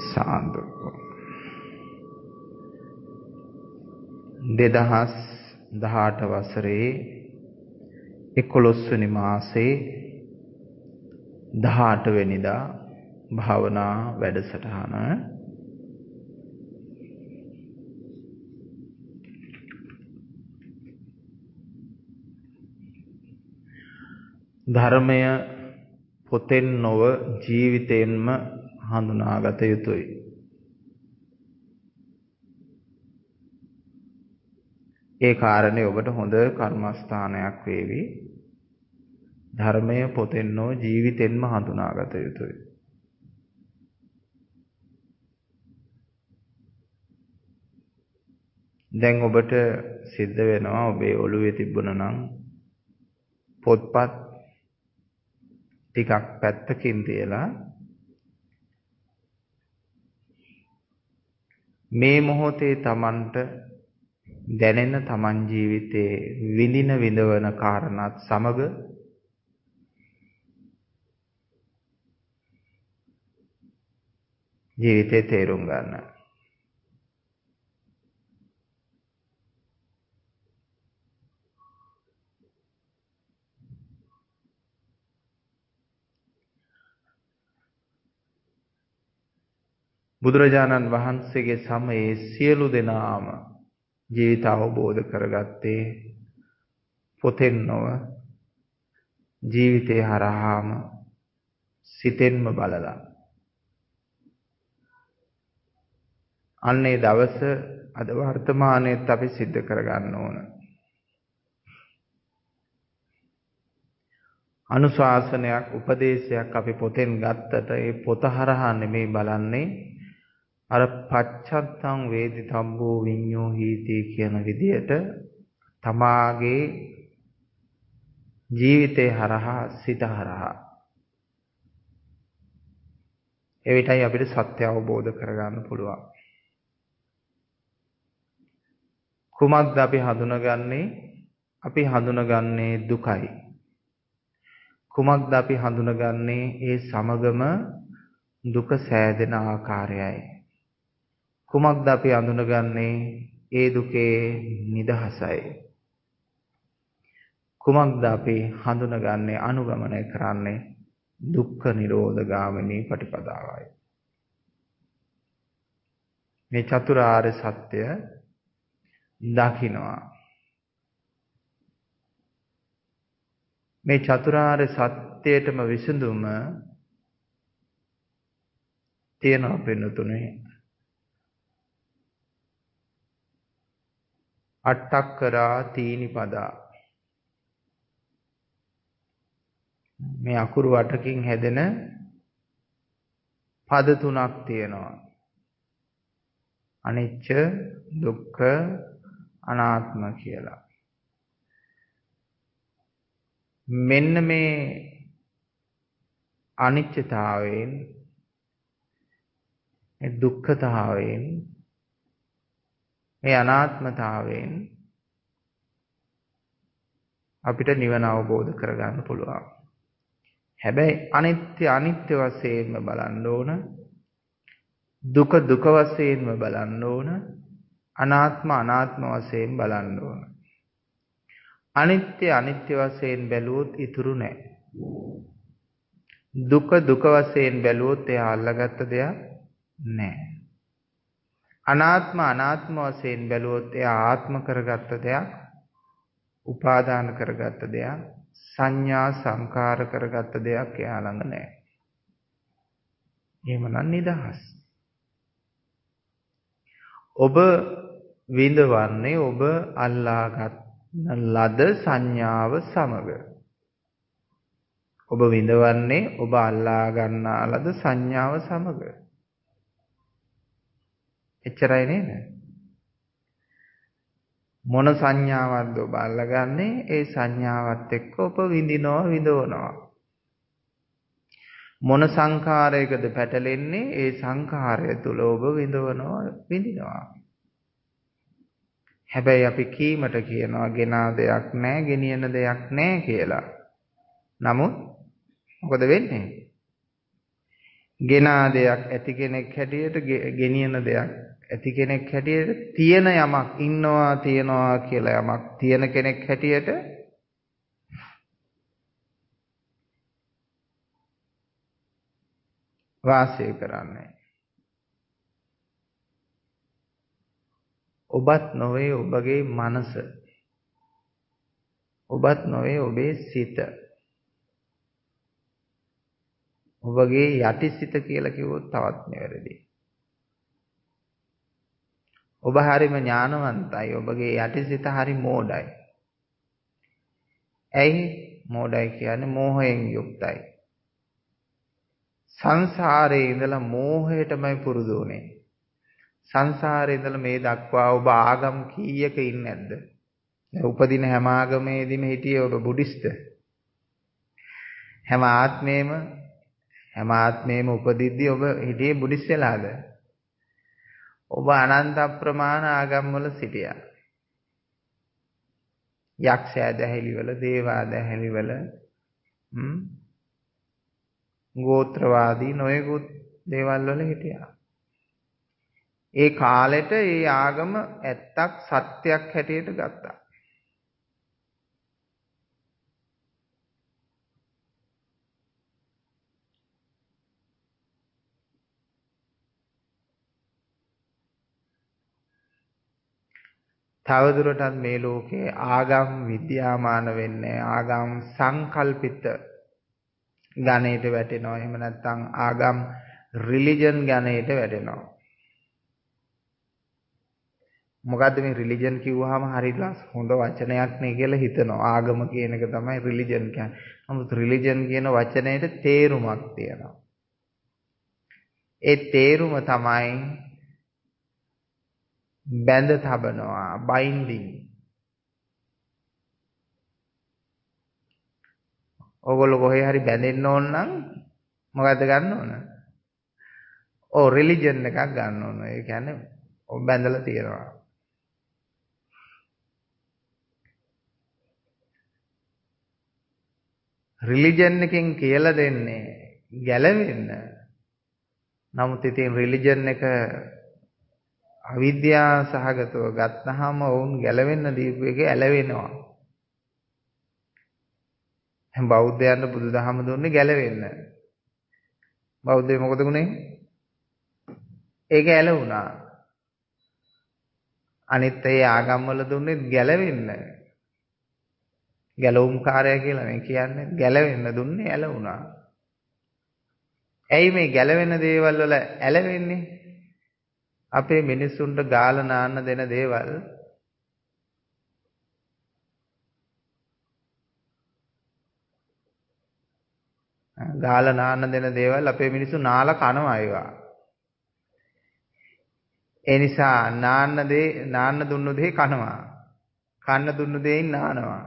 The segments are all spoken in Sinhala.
සාදු 2018 වසරේ 11 වෙනි මාසේ 18 වෙනිදා භාවනා වැඩසටහන ධර්මය පොතෙන් නොව ජීවිතයෙන්ම හඳුනාගත යුතුයි. ඒ කාරණේ ඔබට හොඳ කර්මස්ථානයක් වේවි. ධර්මය පොතෙන් නොව ජීවිතෙන්ම හඳුනාගත යුතුයි. දැන් ඔබට සිද්ධ වෙනවා ඔබේ ඔළුවේ තිබුණා නම් පොත්පත් ටිකක් පැත්තකින් තියලා මේ මොහොතේ Tamanට දැනෙන Taman ජීවිතයේ විඳින විඳවන කාරණාත් සමග ජීවිතේ තේරුම් ගන්න. බුදුරජාණන් වහන්සේගේ සමයේ සියලු දෙනාම ජීවිත අවබෝධ කරගත්තේ පොතෙන් නොව ජීවිතේ හරහාම සිතෙන්ම බලලා. අන්නේ දවස අද වර්තමානයේත් අපි සිද්ධ කරගන්න ඕන. අනුශාසනයක් උපදේශයක් අපි පොතෙන් ගත්තට ඒ පොත හරහා නෙමෙයි බලන්නේ අර පච්චත්තං වේදිතම්බෝ විඤ්ඤෝ හීති කියන විදියට තමාගේ ජීවිතේ හරහා සිත හරහා එවිටයි අපිට සත්‍ය අවබෝධ කරගන්න පුළුවන්. කුමක්ද අපි හඳුනගන්නේ? අපි හඳුනගන්නේ දුකයි. කුමක්ද අපි හඳුනගන්නේ? ඒ සමගම දුක සෑදෙන ආකාරයයි. කුමක්ද අපි හඳුනගන්නේ? ඒ දුකේ නිදහසයි. කුමක්ද අපි හඳුනගන්නේ? අනුගමනය කරන්නේ දුක්ඛ නිරෝධ ගාමිනී පටිපදාවයි. මේ චතුරාර්ය සත්‍ය දකින්නවා. මේ චතුරාර්ය සත්‍යයටම විසඳුම තියෙනවා පින්නතුනේ. අට්ඨක්කරා තීනිපදා. මේ අකුරු 8කින් හැදෙන පද තුනක් තියෙනවා. අනිච්ච, දුක්ඛ, අනාත්ම කියලා. මෙන්න මේ අනිච්චතාවයෙන්, මේ දුක්ඛතාවයෙන්, මේ අනාත්මතාවයෙන් අපිට නිවන අවබෝධ කරගන්න පුළුවන්. හැබැයි අනිත්‍ය අනිත්‍ය වශයෙන්ම බලන්න ඕන. දුක දුක වශයෙන්ම බලන්න ඕන. අනාත්ම අනාත්ම වශයෙන් බලන්න ඕන. අනිත්‍ය අනිත්‍ය වශයෙන් බැලුවොත් ඉතුරු නැහැ. දුක දුක වශයෙන් බැලුවොත් එයා අල්ලගත්ත දෙයක් නැහැ. අනාත්ම අනාත්ම වශයෙන් බැලුවොත් එයා ආත්ම කරගත්ත දෙයක්, උපාදාන කරගත්ත දෙයක්, සංඥා සංකාර කරගත්ත දෙයක් එයා ළඟ නැහැ. එහෙමනම් නිදහස්. ඔබ විඳවන්නේ ඔබ අල්ලාගත් ලද සංඥාව සමග. ඔබ විඳවන්නේ ඔබ අල්ලා ගන්නා ලද සංඥාව සමග. එච්චරයි නේද? මොන සංඥාවක්ද ඔබ අල්ලගන්නේ? ඒ සංඥාවත් එක්ක ඔබ විඳවනවා. මොන සංඛාරයකද පැටලෙන්නේ? ඒ සංඛාරය තුල ඔබ විඳිනවා. හැබැයි අපි කීමට කියනවා ගෙනා දෙයක් නැහැ, ගෙනියන දෙයක් නැහැ කියලා. නමුත් මොකද වෙන්නේ? ගෙනා දෙයක් ඇති කෙනෙක් හැටියට ගෙනියන දෙයක් ඇති කෙනෙක් හැටියට තියෙන යමක් ඉන්නවා තියනවා කියලා යමක් තියෙන කෙනෙක් හැටියට වාසය කරන්නේ. ඔබත් නොවේ ඔබගේ මනස. ඔබත් නොවේ ඔබේ සිත. ඔබගේ යටිසිත කියලා කිව්වොත් තවත් නෙවෙයි. ඔබ හරිම ඥානවන්තයි. ඔබගේ යටිසිත හරි මෝඩයි. ඇයි මෝඩයි කියන්නේ? මෝහයෙන් යුක්තයි. සංසාරේ ඉඳලා මෝහයටමයි පුරුදු වුනේ. සංසාරේ ඉඳලා මේ දක්වා ඔබ ආගම් කීයක ඉන්නේ නැද්ද? උපදින හැම ආගමේදීම හිටියේ ඔබ බුද්දිස්ට. හැම ආත්මේම උපදිද්දී ඔබ හිටියේ බුද්දිස් වෙලාද? ඔබ අනන්ත අප්‍රමාණ ආගම් වල සිටියා. යක්ෂයා දැහැලිවල, දේවා දැහැලිවල, ගෝත්‍රවාදී නොයෙකුත් දේවල් වල හිටියා. ඒ කාලෙට ඒ ආගම ඇත්තක් සත්‍යයක් හැටියට ගත්තා. තවදුරටත් මේ ලෝකේ ආගම් විද්‍යාමාන වෙන්නේ ආගම් සංකල්පිත ගණයට වැටෙනවා. එහෙම නැත්නම් ආගම් රිලිජන් ගණයට වැටෙනවා. මොකද්ද මේ රිලිජන් කිව්වහම හරි හොඳ වචනයක් නේ කියලා හිතනවා. ආගම කියන එක තමයි රිලිජන් කියන්නේ. නමුත් රිලිජන් කියන වචනයට තේරුමක් තියෙනවා. ඒ තේරුම තමයි බැඳ තබනවා, බයින්ඩින්. ඔයගොල්ලෝ කොහේ හරි බැඳෙන්න ඕන නම් මොකද්ද ගන්න ඕන? රිලිජන් එකක් ගන්න ඕන. ඒ කියන්නේ ඔබ බැඳලා තියෙනවා. රිලිජන් එකෙන් කියලා දෙන්නේ ගැලවෙන්න. නමුත් ඉතින් රිලිජන් එක අවිද්‍යාව සහගතව ගත්තාම වුන් ගැලවෙන්න දීපු එක ඇලවෙනවා. බෞද්ධයන්ට බුදුදහම දුන්නේ ගැලවෙන්න. බෞද්ධය මොකද උනේ? ඒක ඇලවුණා. අනිත් ඒ ආගම් වල දුන්නේ ගැලවෙන්න. ගැලවුම්කාරය කියලා මේ කියන්නේ ගැලවෙන්න දුන්නේ ඇලවුණා. ඇයි මේ ගැලවෙන දේවල් වල ඇලවෙන්නේ? අපේ මිනිස්සුන්ට ගාලා නාන්න දෙන දේවල් ගාලා නාන්න දෙන දේවල් අපේ මිනිස්සු නාලා කනවා ඒවා. ඒ නිසා නාන්න දුන්නු දේ කනවා. කන්න දුන්නු දෙයින් නානවා.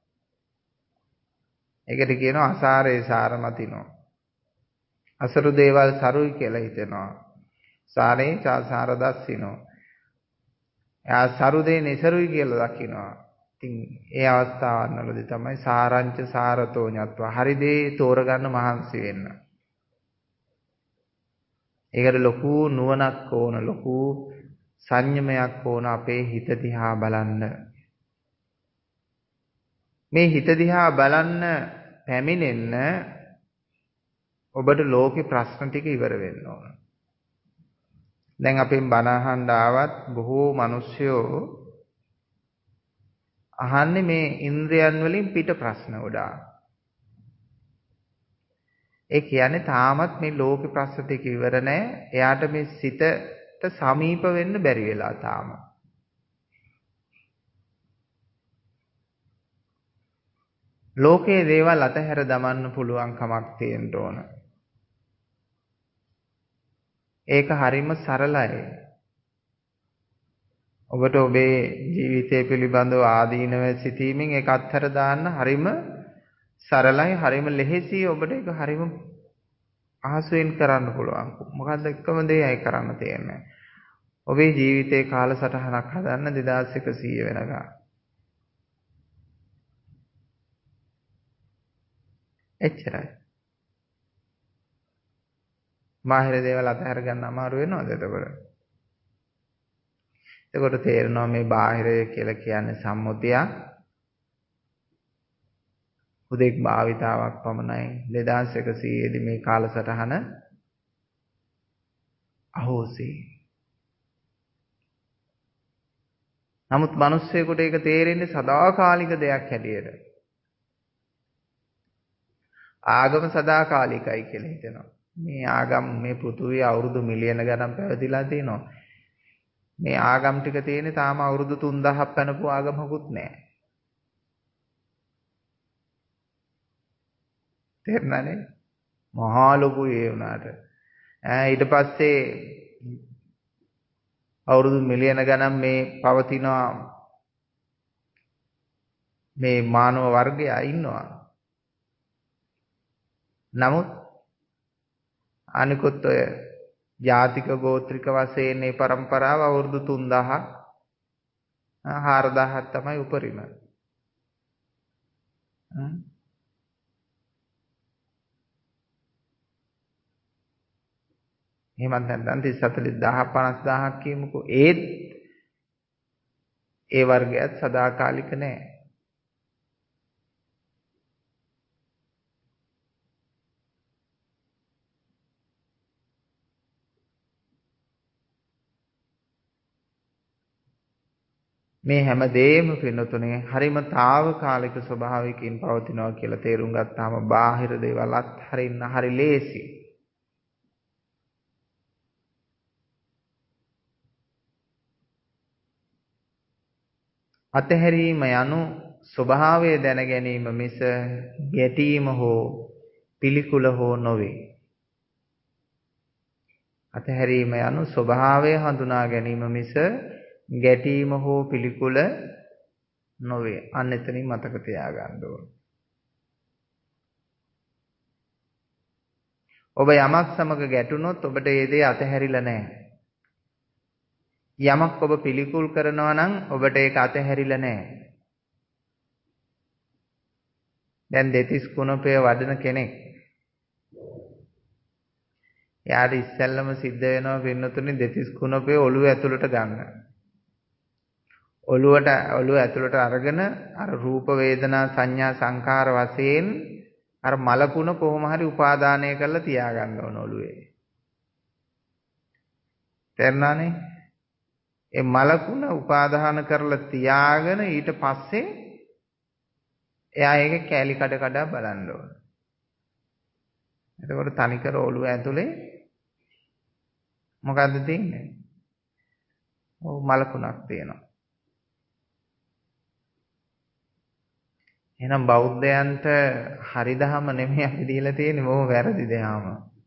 ඒකට කියනවා අසාරේ සාර මතිනෝ. අසරු දේවල් සරුයි කියලා හිතෙනවා. සාරේ සාර දස්සිනෝ. එයා සරු දේ නිසරුයි කියලා දකිනවා. ඉතින් ඒ අවස්ථාවන් වලදී තමයි සාරංච සාරතෝ ඤත්වා හරි දේ තෝරගන්න මහන්සි වෙන්න. ඒකට ලොකු නුවණක් ඕන, ලොකු සංයමයක් ඕන අපේ හිත දිහා බලන්න. මේ හිත දිහා බලන්න පැමිණෙන්න ඔබට ලෝකේ ප්‍රශ්න ටික ඉවර වෙන්න ඕන. දැන් අපෙන් බණ අහන්න ආවත් බොහෝ මිනිස්සුયો අහන්නේ මේ ඉන්ද්‍රයන් වලින් පිට ප්‍රශ්න ගොඩාක්. ඒ කියන්නේ තාමත් මේ ලෝකේ ප්‍රශ්න ටික ඉවර නැහැ. එයාට මේ සිතට සමීප වෙන්න බැරි වෙලා තාම. ලෝකයේ දේවල් අතහැර දමන්න පුළුවන් කමක් තියෙන්න ඕන. ඒක හරිම සරලයි. ඔබට ඔබේ ජීවිතය පිළිබඳව ආදීනව සිතීමෙන් ඒක අත්හැර දාන්න හරිම සරලයි, හරිම ලෙහෙසියි. ඔබට ඒක හරිම පහසුවෙන් කරන්න පුළුවන්. මොකද්ද එකම දෙයයි කරන්න තියෙන්නේ. ඔබේ ජීවිතේ කාලසටහනක් හදන්න 2100 වෙනකම්. එච්චරයි. බාහිර දේවල් අතහැර ගන්න අමාරු වෙනවද එතකොට? එතකොට තේරෙනවා මේ බාහිරය කියලා කියන්නේ සම්මුතියක්. උදෙක් භාවිතාවක් පමණයි. 2100 දී මේ කාලසටහන අහෝසි. නමුත් මිනිස්සෙකුට ඒක තේරෙන්නේ සදාකාලික දෙයක් හැටියට. ආගම සදාකාලිකයි කියලා හිතෙනවා. මේ ආගම් මේ පෘථුවිය අවුරුදු මිලියන ගණන් පැවතිලා තිනවා. මේ ආගම් ටික තියෙන්නේ තාම අවුරුදු 3000ක් පැනපු ආගමකුත් නැහැ. තේරුණානේ? මහා ලොකු ඒ වුණාට. ඊට පස්සේ අවුරුදු මිලියන ගණන් මේ පවතිනවා මේ මානව වර්ගය ඉන්නවා. නමුත් අනිකුත් ඔය ජාතික ගෝත්‍රික වශයෙන් මේ પરම්පරාව අවුරුදු 3000ක් 4000ක් තමයි උපරිම. එහෙමත් නැත්නම් 30 40000ක් 50000ක් කියමුකෝ. ඒත් ඒ වර්ගයත් සදාකාලික නෑ. මේ හැම දෙයක්ම පින්නතුනේ හරිම తాවකාලික ස්වභාවයකින් පවතිනවා කියලා තේරුම් ගත්තාම බාහිර දේවල් අත්හරින්න හරි ලේසි. අතහැරීම යනු ස්වභාවය දැන ගැනීම මිස ගැටීම හෝ පිළිකුල හෝ නොවේ. අතහැරීම යනු ස්වභාවය හඳුනා ගැනීම මිස ගැටීම හෝ පිළිකුල නොවේ. අන්න එතනින් මතක තියාගන්න ඕන. ඔබ යමක් සමග ගැටුනොත් ඔබට ඒ දේ අතහැරිලා නැහැ. යමක් ඔබ පිළිකුල් කරනවා නම් ඔබට ඒක අතහැරිලා නැහැ. දැන් දෙතිස් කුණපය වඩන කෙනෙක්. යාට ඉස්සෙල්ලම සිද්ධ වෙනවා පින්නතුනේ දෙතිස් කුණපය ඔළුව ඇතුළට ගන්න. ඔළුව ඇතුළට අරගෙන අර රූප වේදනා සංඥා සංකාර වශයෙන් අර මලකුණ කොහොම හරි උපාදානය කරලා තියාගන්න ඕන ඔළුවේ. තේරුණානේ? ඒ මලකුණ උපාදාන කරලා තියාගෙන ඊට පස්සේ එයා ඒක කෑලි කඩ කඩ බලන්න ඕන. එතකොට තනිකර ඔළුව ඇතුලේ මොකද්ද තියෙන්නේ? ඔව් මලකුණක් තියෙනවා. එහෙනම් බෞද්ධයන්ට හරි දහම නෙමෙයි අපි දීලා තියෙන්නේ බොහොම වැරදි දහම.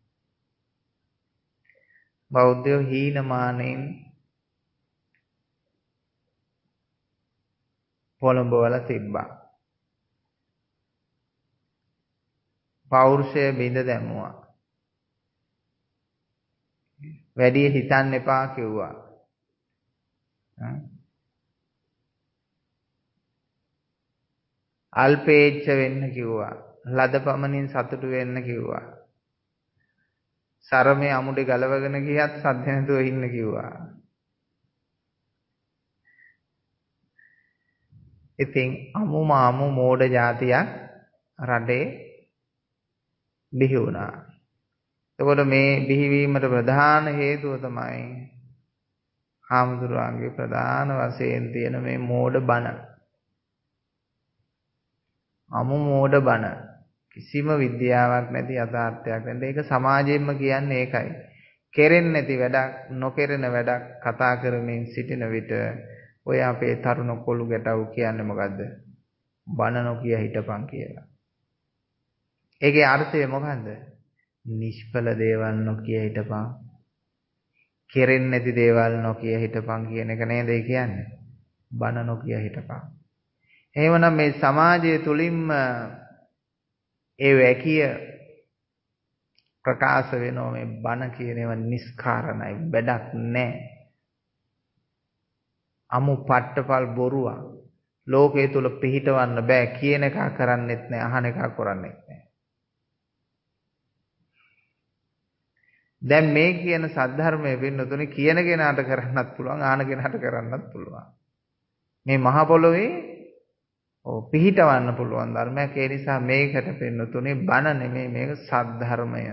බෞද්ධයෝ හීනමානෙන් පොළඹවල තිබ්බා. පෞරුෂය බිඳ දැමුවා. වැඩි හිතන්න එපා කිව්වා. අල්පේච්ඡ වෙන්න කිව්වා. ලද පමණින් සතුටු වෙන්න කිව්වා. සරමේ අමුඩේ ගලවගෙන ගියත් සද්ද නැතුව ඉන්න කිව්වා. ඉතින් අමු මෝඩ జాතියක් රටේ බිහි වුණා. එතකොට මේ බිහිවීමට ප්‍රධාන හේතුව තමයි හාමුදුරුවන්ගේ ප්‍රධාන වශයෙන් තියෙන මේ මෝඩ බණ. අමු මෝඩ බණ. කිසිම විද්‍යාවක් නැති යථාර්ථයක් නැති. ඒක සමාජයෙන්ම කියන්නේ ඒකයි. කෙරෙන්නේ නැති වැඩක්, නොකෙරෙන වැඩක් කතා කරමින් සිටින විට ඔය අපේ තරුණ කොළු ගැටව් කියන්නේ මොකද්ද? බණ නොකිය හිටපන් කියලා. ඒකේ අර්ථය මොකද්ද? නිෂ්ඵල දේවල් නොකිය හිටපන්. කෙරෙන්නේ නැති දේවල් නොකිය හිටපන් කියන එක නේද ඒ කියන්නේ? බණ නොකිය හිටපන්. එහෙමනම් මේ සමාජය තුලින්ම ඒ වැකිය ප්‍රකාශ වෙනවා මේ බණ කියන ඒවා නිස්කාරණයි වැඩක් නැහැ. අමු පට්ටපල් බොරුවක්. ලෝකයේ තුල පිහිටවන්න බෑ කියන එක කරන්නෙත් නැහැ අහන එක කරන්නෙත් නැහැ. දැන් මේ කියන සද්ධර්මයේ වෙන්නතුනේ කියන කෙනාට කරන්නත් පුළුවන් ආන කෙනාට කරන්නත් පුළුවන්. මේ මහ පොළොවේ පිහිටවන්න පුළුවන් ධර්මයක්. ඒ නිසා මේකට වෙන්නතුනේ බණ නෙමෙයි මේක සද්ධර්මය.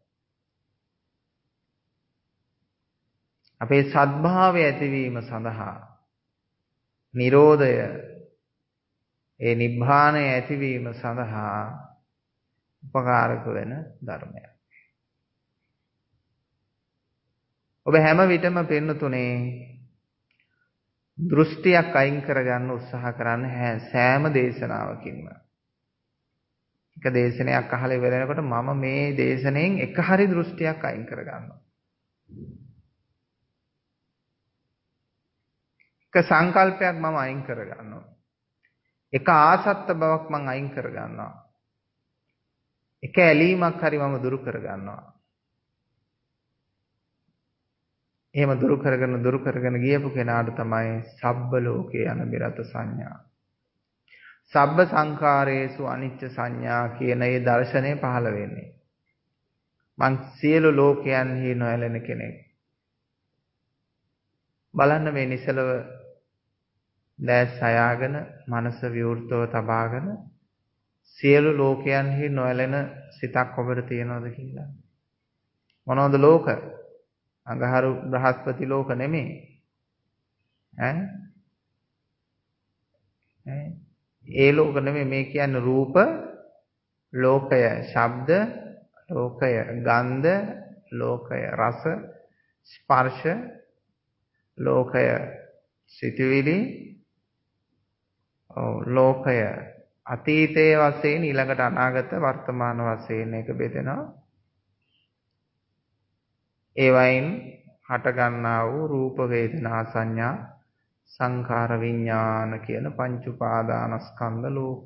අපේ සද්භාවය ඇතිවීම සඳහා නිරෝධය ඒ නිබ්බාණය ඇතිවීම සඳහා උපකාරක වෙන ධර්මයක්. ඔබ හැම විටම පින්නතුනේ දෘෂ්ටියක් අයින් කරගන්න උත්සාහ කරන්න සෑම දේශනාවකින්ම. එක දේශනයක් අහලා ඉවර වෙනකොට මම මේ දේශනෙන් එක හරි දෘෂ්ටියක් අයින් කරගන්නවා. එක සංකල්පයක් මම අයින් කරගන්නවා. එක ආසත්ත බවක් මම අයින් කරගන්නවා. එක ඇලීමක් හරි මම දුරු කරගන්නවා. එහෙම දුරු කරගෙන ගියපු කෙනාට තමයි සබ්බ ලෝකේ අනබිරත සංඥා. සබ්බ සංඛාරේසු අනිච්ච සංඥා කියන ඒ දර්ශනය පහළ වෙන්නේ. මං සියලු ලෝකයන්හි නොඇලෙන කෙනෙක්. බලන්න මේ නිසලව දැස් අයාගෙන මනස විවෘතව තබාගෙන සියලු ලෝකයන්හි නොඇලෙන සිතක් ඔබට තියෙනවද කියලා? මොනවද ලෝක? අඟහරු බ්‍රහස්පති ලෝක නෙමෙයි. ඒ ලෝක නෙමෙයි මේ කියන්නේ රූප ලෝකය, ශබ්ද ලෝකය, ගන්ධ ලෝකය, රස ස්පර්ශ ලෝකය, සිතුවිලි ලෝකය, අතීතයේ වශයෙන් ඊළඟට අනාගත වර්තමාන වශයෙන් එක බෙදෙනවා. ඒ වයින් හට ගන්නා වූ රූප වේදනා සංඥා සංඛාර විඥාන කියන පංච උපාදානස්කන්ධ ලෝක.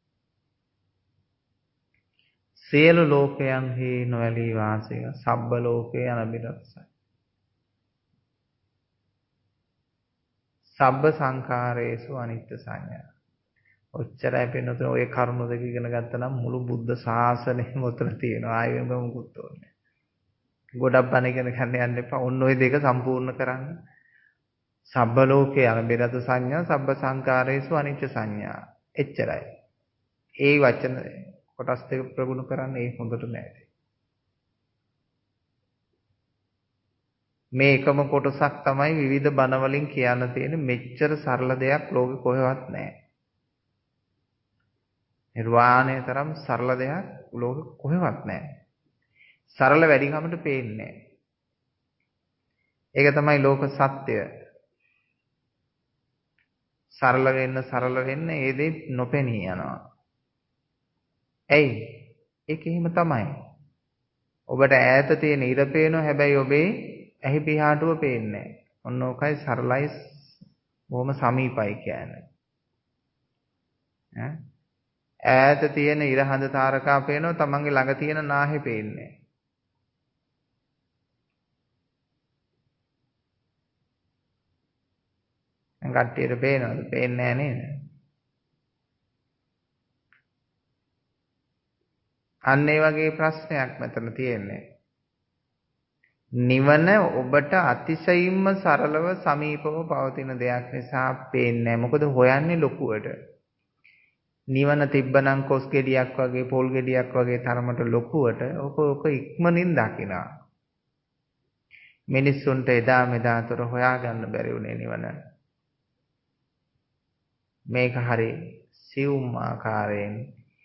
සියලු ලෝකයන්හි නොඇලී වාසය සබ්බ ලෝකේ අනබිරසයි. සබ්බ සංඛාරේසු අනිත්‍ය සංඥා. ඔච්චරයි පින්නතුනේ ඔය කරුණු දෙක ඉගෙන ගත්තා නම් මුළු බුද්ධ ශාසනයම උතන තියෙනවා. ආයෙම මොකුත් ඕනේ. ගොඩක් බණ ඉගෙන ගන්න යන්න එපා. ඔන්න ඔය දෙක සම්පූර්ණ කරන්න. සබ්බ ලෝකේ අනබිරත සංඥා සබ්බ සංඛාරේසු අනිච්ච සංඥා. එච්චරයි. ඒ වචන කොටස් දෙක ප්‍රගුණ කරන්න ඒ හොඳට නැති. මේ එකම කොටසක් තමයි විවිධ බණ වලින් කියන්න තියෙන මෙච්චර සරල දෙයක් ලෝකෙ කොහෙවත් නැහැ. නිර්වාණය තරම් සරල දෙයක් ලෝකෙ කොහෙවත් නැහැ. සරල වැඩිකමට පේන්නේ නැහැ. ඒක තමයි ලෝක සත්‍ය. සරල වෙන්න ඒ දේ නොපෙනී යනවා. ඇයි? ඒක එහෙම තමයි. ඔබට ඈත තියෙන ඉර පේනවා හැබැයි ඔබේ ඇහි පිහාටුව පේන්නේ නැහැ. ඔන්න ඕකයි සරලයි බොහොම සමීපයි කියන්නේ. ඈත තියෙන ඉර හඳ තාරකා පේනවා තමන්ගේ ළඟ තියෙන නාහේ පේන්නේ නැහැ. කට්ටියට පේනවද? පේන්නේ නැහැ නේද? අන්න ඒ වගේ ප්‍රශ්නයක් මෙතන තියෙන්නේ. නිවන ඔබට අතිශයින්ම සරලව සමීපව පවතින දෙයක් නිසා පේන්නේ නැහැ. මොකද හොයන්නේ ලොකුවට. නිවන තිබ්බනම් කොස් ගෙඩියක් වගේ පොල් ගෙඩියක් වගේ තරමට ලොකුවට ඔක ඉක්මනින් දකිනවා. මිනිස්සුන්ට එදා මෙදාතර හොයාගන්න බැරි වුණේ නිවන. මේක හරි සියුම් ආකාරයෙන්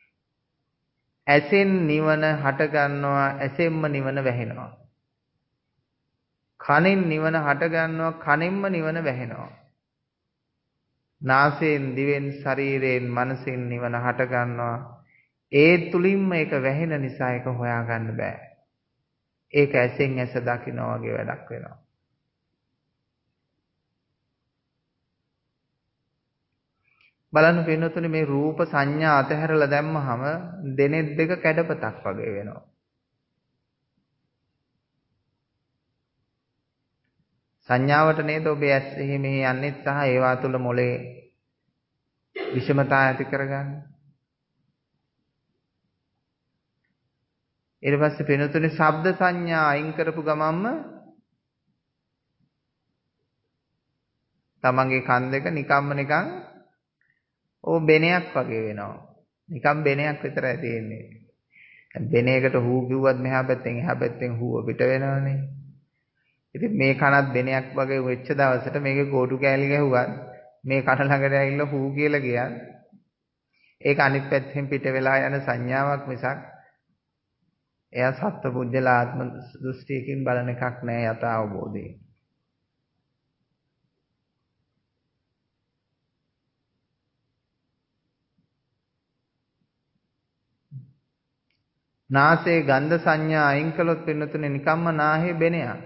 ඇසෙන් නිවන හට ගන්නවා, ඇසෙන්ම නිවන වැහෙනවා. කනෙන් නිවන හට ගන්නවා, කනෙන්ම නිවන වැහෙනවා. නාසයෙන් දිවෙන් ශරීරයෙන් මනසෙන් නිවන හට ගන්නවා. ඒ තුලින්ම ඒක වැහෙන නිසා ඒක හොයාගන්න බෑ. ඒක ඇසෙන් ඇස දකින්න වගේ වැඩක් වෙනවා. බලන්න පින්නතුනේ මේ රූප සංඥා අතහැරලා දැම්මහම දෙනෙත් දෙක කැඩපතක් වගේ වෙනවා. සංඥාවට නේද ඔබේ ඇස් එහි මෙහි යන්නේ සහ ඒවා තුළ මොලේ විෂමතා ඇති කරගන්නේ. ඊට පස්සේ පින්නතුනේ ශබ්ද සංඥා අයින් කරපු ගමන්ම තමන්ගේ කන් දෙක නිකම්ම නිකන් බෙනයක් වගේ වෙනවා. නිකම් බෙනයක් විතරයි තියෙන්නේ. බෙනයකට හූ කිව්වත් මෙහා පැත්තෙන් එහා පැත්තෙන් හූව පිට වෙනවනේ. ඉතින් මේ කනත් බෙනයක් වගේ වෙච්ච දවසට මේකේ කෝටු කෑලි ගැහුවත් මේ කන ළඟට ඇවිල්ලා හූ කියලා ගියත් ඒක අනිත් පැත්තෙන් පිට වෙලා යන සංඥාවක් මිසක් එයා සත්පුජ්‍යල ආත්ම දෘෂ්ටියකින් බලන එකක් නෑ යථා අවබෝධයෙන්. නාසයේ ගන්ධ සංඥා අයින් කළොත් පින්නතුනේ නිකම්ම නාහේ බෙනයක්.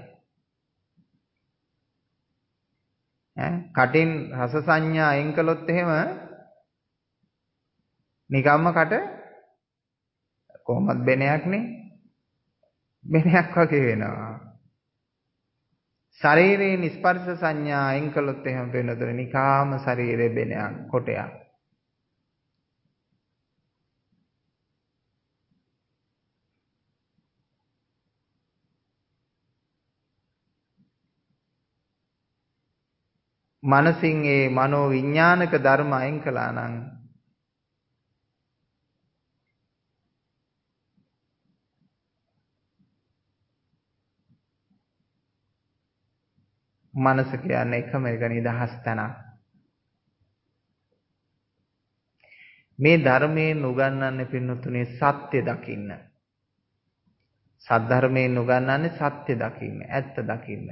කටින් රස සංඥා අයින් කළොත් එහෙම නිකම්ම කට කොහොමද බෙනයක්නේ බෙනයක් වගේ වෙනවා. ශරීරයේ ස්පර්ශ සංඥා අයින් කළොත් එහෙම පින්නතුනේ නිකාම ශරීරයේ බෙනයක් කොටයක්. මනසින් ඒ මනෝ විඥානක ධර්ම අයින් කළා නම් මනස කියන්නේ එකම එක නිදහස් තැනක්. මේ ධර්මයෙන් උගන්වන්නේ පින්නතුනේ සත්‍ය දකින්න. සද්ධර්මයෙන් උගන්වන්නේ සත්‍ය දකින්න, ඇත්ත දකින්න.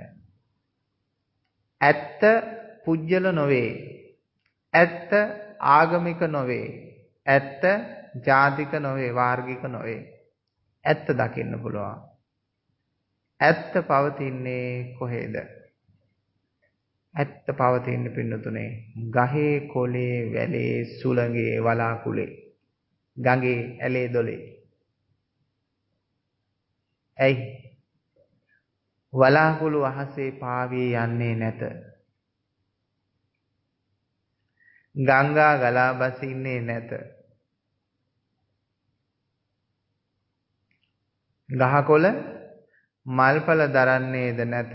ඇත්ත පුජ්‍යල නොවේ. ඇත්ත ආගමික නොවේ. ඇත්ත ජාතික නොවේ, වාර්ගික නොවේ. ඇත්ත දකින්න පුළුවන්. ඇත්ත පවතින්නේ කොහෙද? ඇත්ත පවතින්නේ පින්නතුනේ ගහේ, කොළේ, වැලේ, සුළඟේ, වලාකුළේ, ගඟේ, ඇලේ දොලේ. ඇයි? වලාකුළු අහසේ පාවී යන්නේ නැත. ගංගා ගලා බසින්නේ නැත. ගහකොළ මල්ඵල දරන්නේද නැත.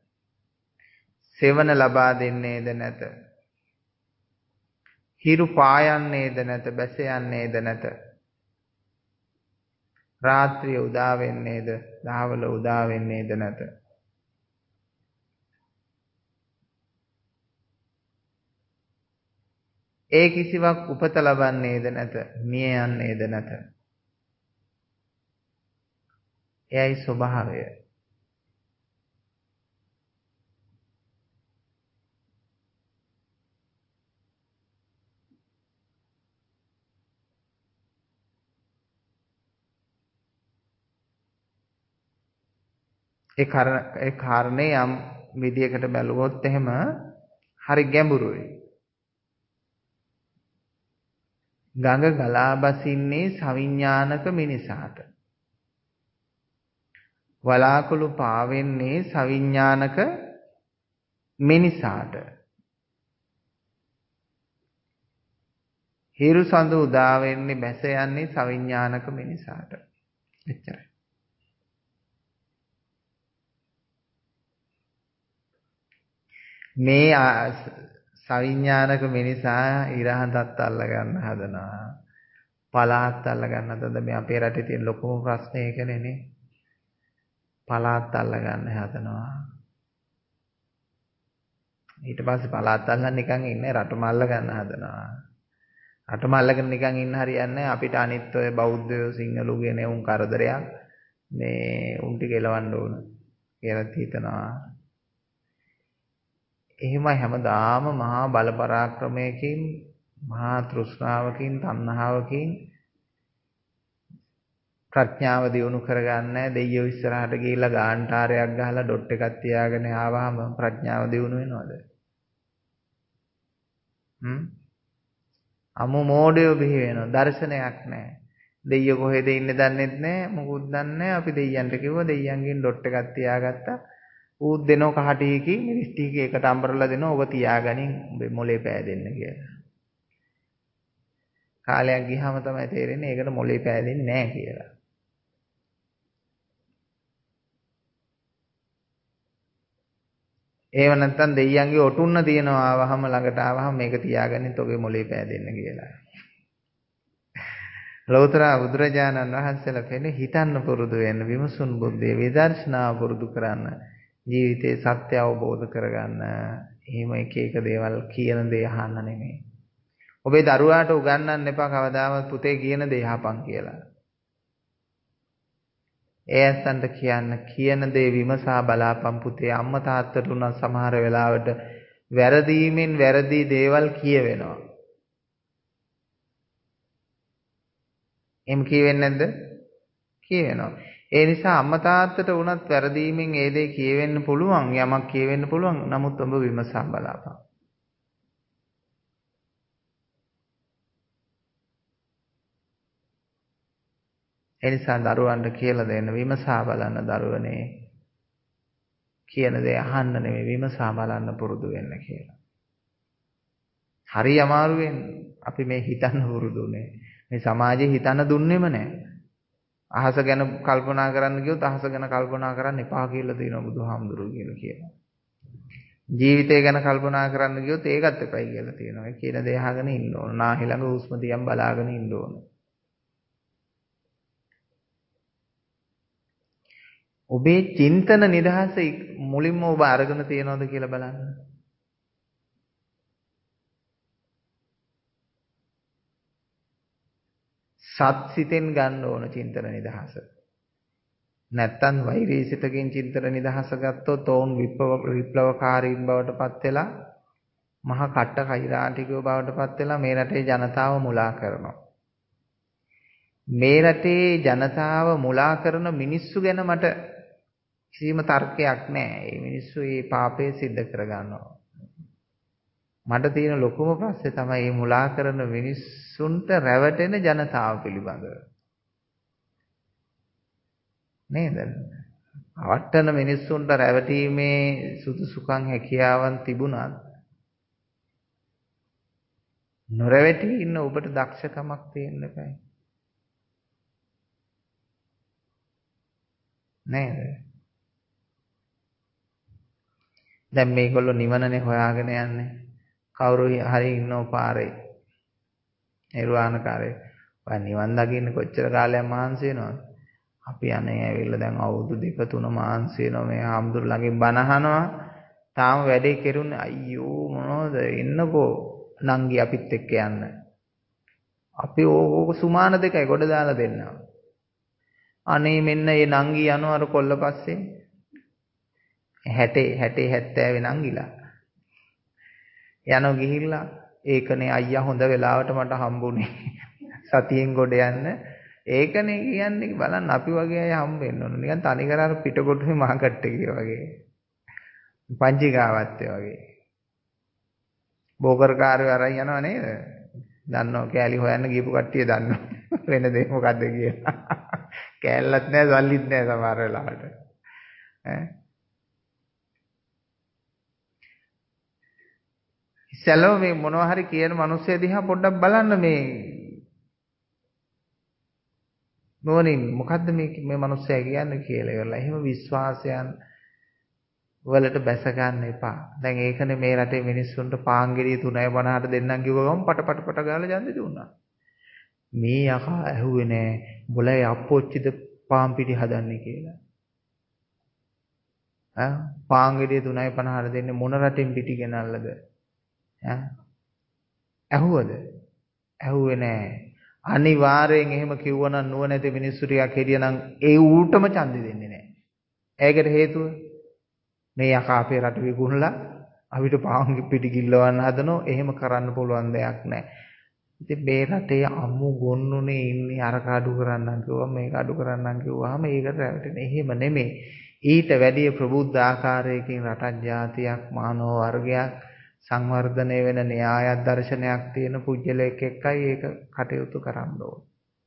සෙවන ලබා දෙන්නේද නැත. හිරු පායන්නේද නැත, බැස යන්නේද නැත. රාත්‍රිය උදා වෙන්නේද, දහවල උදා වෙන්නේද නැත. ඒ කිසිවක් උපත ලබන්නේද නැත, මිය යන්නේද නැත. එයයි ස්වභාවය. ඒ කාරණේ යම් විදියකට බැලුවොත් එහෙම හරි ගැඹුරුයි. ගඟ ගලා බසින්නේ සවිඥානික මිනිසාට. වලාකුළු පාවෙන්නේ සවිඥානික මිනිසාට. හිරු සඳු උදා වෙන්නේ, බැස යන්නේ සවිඥානික මිනිසාට. එච්චරයි. මේ සවිඥානික මිනිසා ඉරහඳත් අල්ල ගන්න හදනවා. පලාත් අල්ල ගන්න හදනවා. මේ අපේ රටේ තියෙන ලොකුම ප්‍රශ්නේ ඒකනේ නේ. පලාත් අල්ල ගන්න හදනවා. ඊට පස්සේ පලාත් අල්ලන්න නිකන් ඉන්නේ රටම අල්ල ගන්න හදනවා. රටම අල්ලගෙන නිකන් ඉන්න හරියන්නේ අපිට අනිත් ඔය බෞද්ධයෝ සිංහලෝ කියන උන් කරදරයක් මේ උන් ටික එලවන්න ඕන කියලා හිතනවා. එහෙම හැමදාම මහා බල පරාක්‍රමයකින්, මහා තෘෂ්ණාවකින්, තණ්හාවකින් ප්‍රඥාව දියුණු කරගන්නේ දෙයියෝ ඉස්සරහට ගිහිල්ලා ගාන්ටාරයක් ගහලා ඩොට් එකක් තියාගෙන ආවම ප්‍රඥාව දියුණු වෙනවද? අමු මෝඩයෝ බිහි වෙනවා. දර්ශනයක් නැහැ. දෙයියෝ කොහෙද ඉන්නේ දන්නෙත් නැහැ. මොකුත් දන්නේ නැහැ. අපි දෙයියන්ට කිව්වා දෙයියන්ගෙන් ඩොට් එකක් තියාගත්තා. ඌත් දෙනෝ කහටියකින් මිනිස් ටික එකට අම්බරලා දෙනවා. ඔබ තියාගනින් උඹේ මොලේ පෑදෙන්න කියලා. කාලයක් ගියාම තමයි තේරෙන්නේ ඒකට මොලේ පෑදෙන්නේ නැහැ කියලා. ඒව නැත්තම් දෙයියන්ගේ ඔටුන්න තියනවා ආවහම ළඟට ආවහම මේක තියාගන්නත් ඔගේ මොලේ පෑදෙන්න කියලා. ලෞතර බුදුරජාණන් වහන්සේලා කියන්නේ හිතන්න පුරුදු වෙන්න, විමසුන් බුද්ධිය විදර්ශනා පුරුදු කරන්න, ජීවිතේ සත්‍ය අවබෝධ කරගන්න. එහෙම එක එක දේවල් කියන දේ අහන්න නෙමෙයි. ඔබේ දරුවාට උගන්වන්න එපා කවදාවත් පුතේ කියන දේ අහපන් කියලා. ඒ ඇත්තන්ට කියන දේ විමසා බලාපන් පුතේ. අම්මා තාත්තට උනත් සමහර වෙලාවට වැරදීමෙන් වැරදි දේවල් කියවෙනවා. එම් කියවෙන්නේ නැද්ද? කියවෙනවා. ඒ නිසා අම්මා තාත්තට උනත් වැරදීමෙන් ඒ දේ කියවෙන්න පුළුවන්, යමක් කියවෙන්න පුළුවන්. නමුත් ඔබ විමසා බලාපන්. ඒ නිසා දරුවන්ට කියලා දෙන්න විමසා බලන්න දරුවනේ. කියන දේ අහන්න නෙමෙයි විමසා බලන්න පුරුදු වෙන්න කියලා. හරි අමාරුවෙන් අපි මේ හිතන්න පුරුදුනේ. මේ සමාජයේ හිතන්න දුන්නෙම නැහැ. අහස ගැන කල්පනා කරන්න ගියොත් අහස ගැන කල්පනා කරන්න එපා කියලා තියෙනවා බුදුහාමුදුරුවෝ කියලා කියනවා. ජීවිතය ගැන කල්පනා කරන්න ගියොත් ඒකත් එපයි කියලා තියෙනවා. ඒ කියන දේ අහගෙන ඉන්න ඕන. නාහි ළඟ හුස්ම දිහා බලාගෙන ඉන්න ඕන. ඔබේ චින්තන නිදහස මුලින්ම ඔබ අරගෙන තියනවද කියලා බලන්න. සත් සිතෙන් ගන්න ඕන චින්තන නිදහස. නැත්තම් වෛරී සිතකින් චින්තන නිදහස ගත්තොත් ඔවුන් විප්ලවකාරීන් බවට පත් වෙලා මහ කට්ට කෛරාටිකයෝ බවට පත් වෙලා මේ රටේ ජනතාව මුලා කරනවා. මේ රටේ ජනතාව මුලා කරන මිනිස්සු ගැන මට කිසිම තර්කයක් නැහැ. මේ මිනිස්සු මේ පාපය සිද්ධ කරගන්නවා. මට තියෙන ලොකුම ප්‍රශ්නේ තමයි මේ මුලා කරන මිනිස්සුන්ට රැවටෙන ජනතාව පිළිබඳව. නේද? අවට්ටන මිනිස්සුන්ට රැවටීමේ සුදුසුකම් හැකියාවන් තිබුණත් නොරැවටි ඉන්න ඔබට දක්ෂකමක් තියෙන්න බෑ. නේද? දැන් මේගොල්ලෝ නිවනනේ හොයාගෙන යන්නේ. කවුරු හරි ඉන්නව පාරේ. නිර්වාණකාරේ. ඔය නිවන් දකින්න කොච්චර කාලයක් මහන්සි වෙනවද? අපි අනේ ඇවිල්ලා දැන් අවුරුදු 2 3 මහන්සි වෙනවා මේ ආම්දුර ළඟින් බණ අහනවා. තාම වැඩේ කෙරුන්නේ අයියෝ මොනවද එන්නකෝ නංගි අපිත් එක්ක යන්න. අපි ඕක සුමාන දෙකයි ගොඩ දාලා දෙන්නවා. අනේ මෙන්න මේ නංගි යනවා අර කොල්ල පස්සේ 60 70 නංගිලා යනවා ගිහිල්ලා ඒකනේ අයියා හොඳ වෙලාවට මට හම්බුනේ සතියෙන් ගොඩ යන්න. ඒකනේ කියන්නේ බලන්න අපි වගේ අය හම්බ වෙන්න ඕන. නිකන් තනිකර අර පිටකොටුවේ මාකට්ටේ වගේ. පංචිකාවත්තේ වගේ. බෝකර්කාරයෝ අරන් යනවා නේද? දන්නව කෑලි හොයන්න ගියපු කට්ටිය දන්නව. වෙන දේ මොකද්ද කියලා. කෑල්ලත් නැහැ සල්ලිත් නැහැ සමහර වෙලාවට. ඉස්සෙල්ලා මේ මොනවා හරි කියන මිනිස්සු දිහා පොඩ්ඩක් බලන්න මේ නෝනින් මොකද්ද මේ මිනිස්සයා කියන්නේ කියලා ඉවරලා. එහෙම විශ්වාසයන් වලට බැස ගන්න එපා. දැන් ඒකනේ මේ රටේ මිනිස්සුන්ට පාංගිරිය 3.50ට දෙන්නම් කිව්ව ගමන් පට ගාලා ඡන්දෙ දුන්නා. මේ යකා ඇහුවේ නෑ බොලයි අප්පොච්චිද පාන් පිටි හදන්නේ කියලා. පාංගිරිය 3.50ට දෙන්නේ මොන රටින් පිටි ගෙනල්ලද? ඇහුවද? ඇහුවේ නෑ. අනිවාර්යෙන් එහෙම කිව්වනම් නුවණැති මිනිස්සු ටිකක් හිටියනම් ඒ ඌටම ඡන්දෙ දෙන්නේ නෑ. ඒකට හේතුව මේ යකා අපේ රට විකුණලා අපිට පාන් පිටි ගිල්ලවන්න හදනෝ. එහෙම කරන්න පුළුවන් දෙයක් නෑ. ඉතින් මේ රටේ අමු ගොන්නුනේ ඉන්නේ අරක අඩු කරන්නම් කිව්වම මේක අඩු කරන්නම් කිව්වහම ඒකට රැවටෙන. එහෙම නෙමෙයි. ඊට වැඩිය ප්‍රබුද්ධ ආකාරයකින් රටක් ජාතියක් මානව වර්ගයක් සංවර්ධනය වෙන න්‍යාය දර්ශනයක් තියෙන පුජ්‍යලයක් එක්කයි ඒක කටයුතු කරන්න ඕන.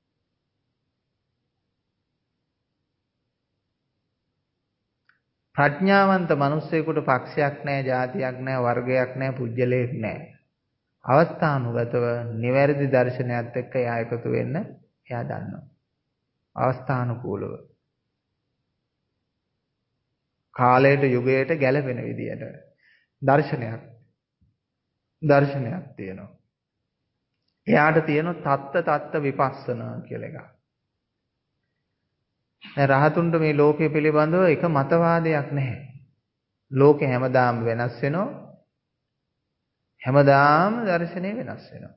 ප්‍රඥාවන්ත මිනිස්සෙකුට පක්ෂයක් නැහැ, ජාතියක් නැහැ, වර්ගයක් නැහැ, පුජ්‍යලයක් නැහැ. අවස්ථානුගතව නිවැරදි දර්ශනයත් එක්ක එයා එකතු වෙන්න එයා දන්නවා. අවස්ථානුකූලව. කාලයට යුගයට ගැලපෙන විදියට. දර්ශනයක් තියෙනවා. එයාට තියෙනවා තත්ත විපස්සනා කියලා එකක්. දැන් රහතුන්ට මේ ලෝකය පිළිබඳව එක මතවාදයක් නැහැ. ලෝකේ හැමදාම වෙනස් වෙනවා. හැමදාම දර්ශනය වෙනස් වෙනවා.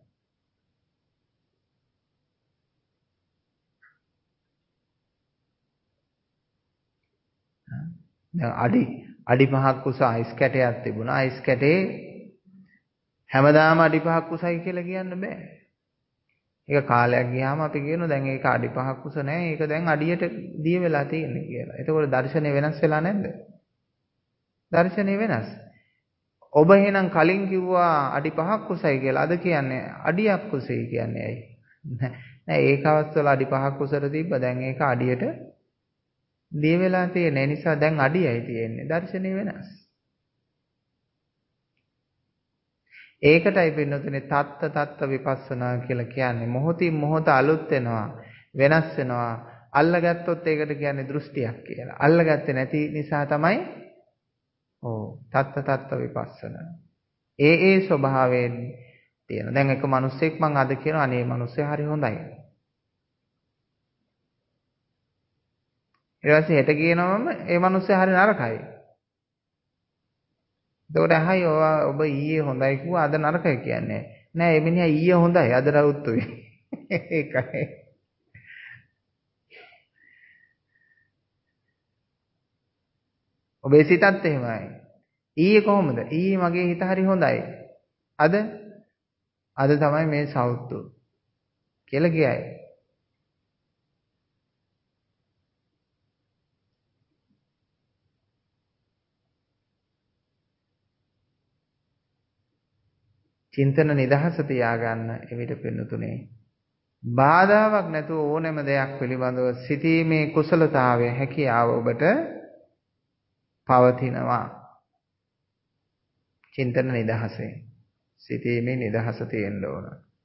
දැන් අඩි 5ක් උස අයිස් කැටයක් තිබුණා. අයිස් කැටේ හැමදාම අඩි 5ක් උසයි කියලා කියන්න බෑ. ඒක කාලයක් ගියාම අපි කියනවා දැන් ඒක අඩි 5ක් උස නැහැ. ඒක දැන් අඩියට දිය වෙලා තියෙන්නේ කියලා. එතකොට දර්ශනය වෙනස් වෙලා නැද්ද? දර්ශනය වෙනස්. ඔබ එහෙනම් කලින් කිව්වා අඩි 5ක් උසයි කියලා. අද කියන්නේ අඩියක් උසයි කියන්නේ ඇයි? නෑ ඒක අවස්ථවල අඩි 5ක් උසට තිබ්බ දැන් ඒක අඩියට දිය වෙලා තියෙන නිසා දැන් අඩියයි තියෙන්නේ. දර්ශනය වෙනස්. ඒකටයි පින්නතුනේ තත්ත විපස්සනා කියලා කියන්නේ. මොහොතින් මොහොත අලුත් වෙනවා, වෙනස් වෙනවා. අල්ලගත්තොත් ඒකට කියන්නේ දෘෂ්ටියක් කියලා. අල්ලගත්තේ නැති නිසා තමයි තත්ත විපස්සනා. ඒ ස්වභාවයෙන් තියෙන. දැන් එක මිනිස්සෙක් මං අද කියනවා අනේ මිනිස්සයා හරි හොඳයි. ඊට පස්සේ හෙට කියනවම ඒ මිනිස්සයා හරි නරකයි. එතකොට අහයි ඔබ ඊයේ හොඳයි කිව්වා අද නරකයි කියන්නේ. නෑ මේ මිනිහා ඊයේ හොඳයි අද රවුත්තුයි. ඒකයි. ඔබේ සිතත් එහෙමයි. ඊයේ කොහොමද? ඊයේ මගේ හිත හරි හොඳයි. අද තමයි මේ සවුත්තු කියලා කියයි. චින්තන නිදහස තියාගන්න එවිට පින්නතුනේ බාධාවක් නැතුව ඕනෑම දෙයක් පිළිබඳව සිටීමේ කුසලතාවය හැකියාව ඔබට පවතිනවා. චින්තන නිදහසේ සිටීමේ නිදහස තියෙන්න ඕන.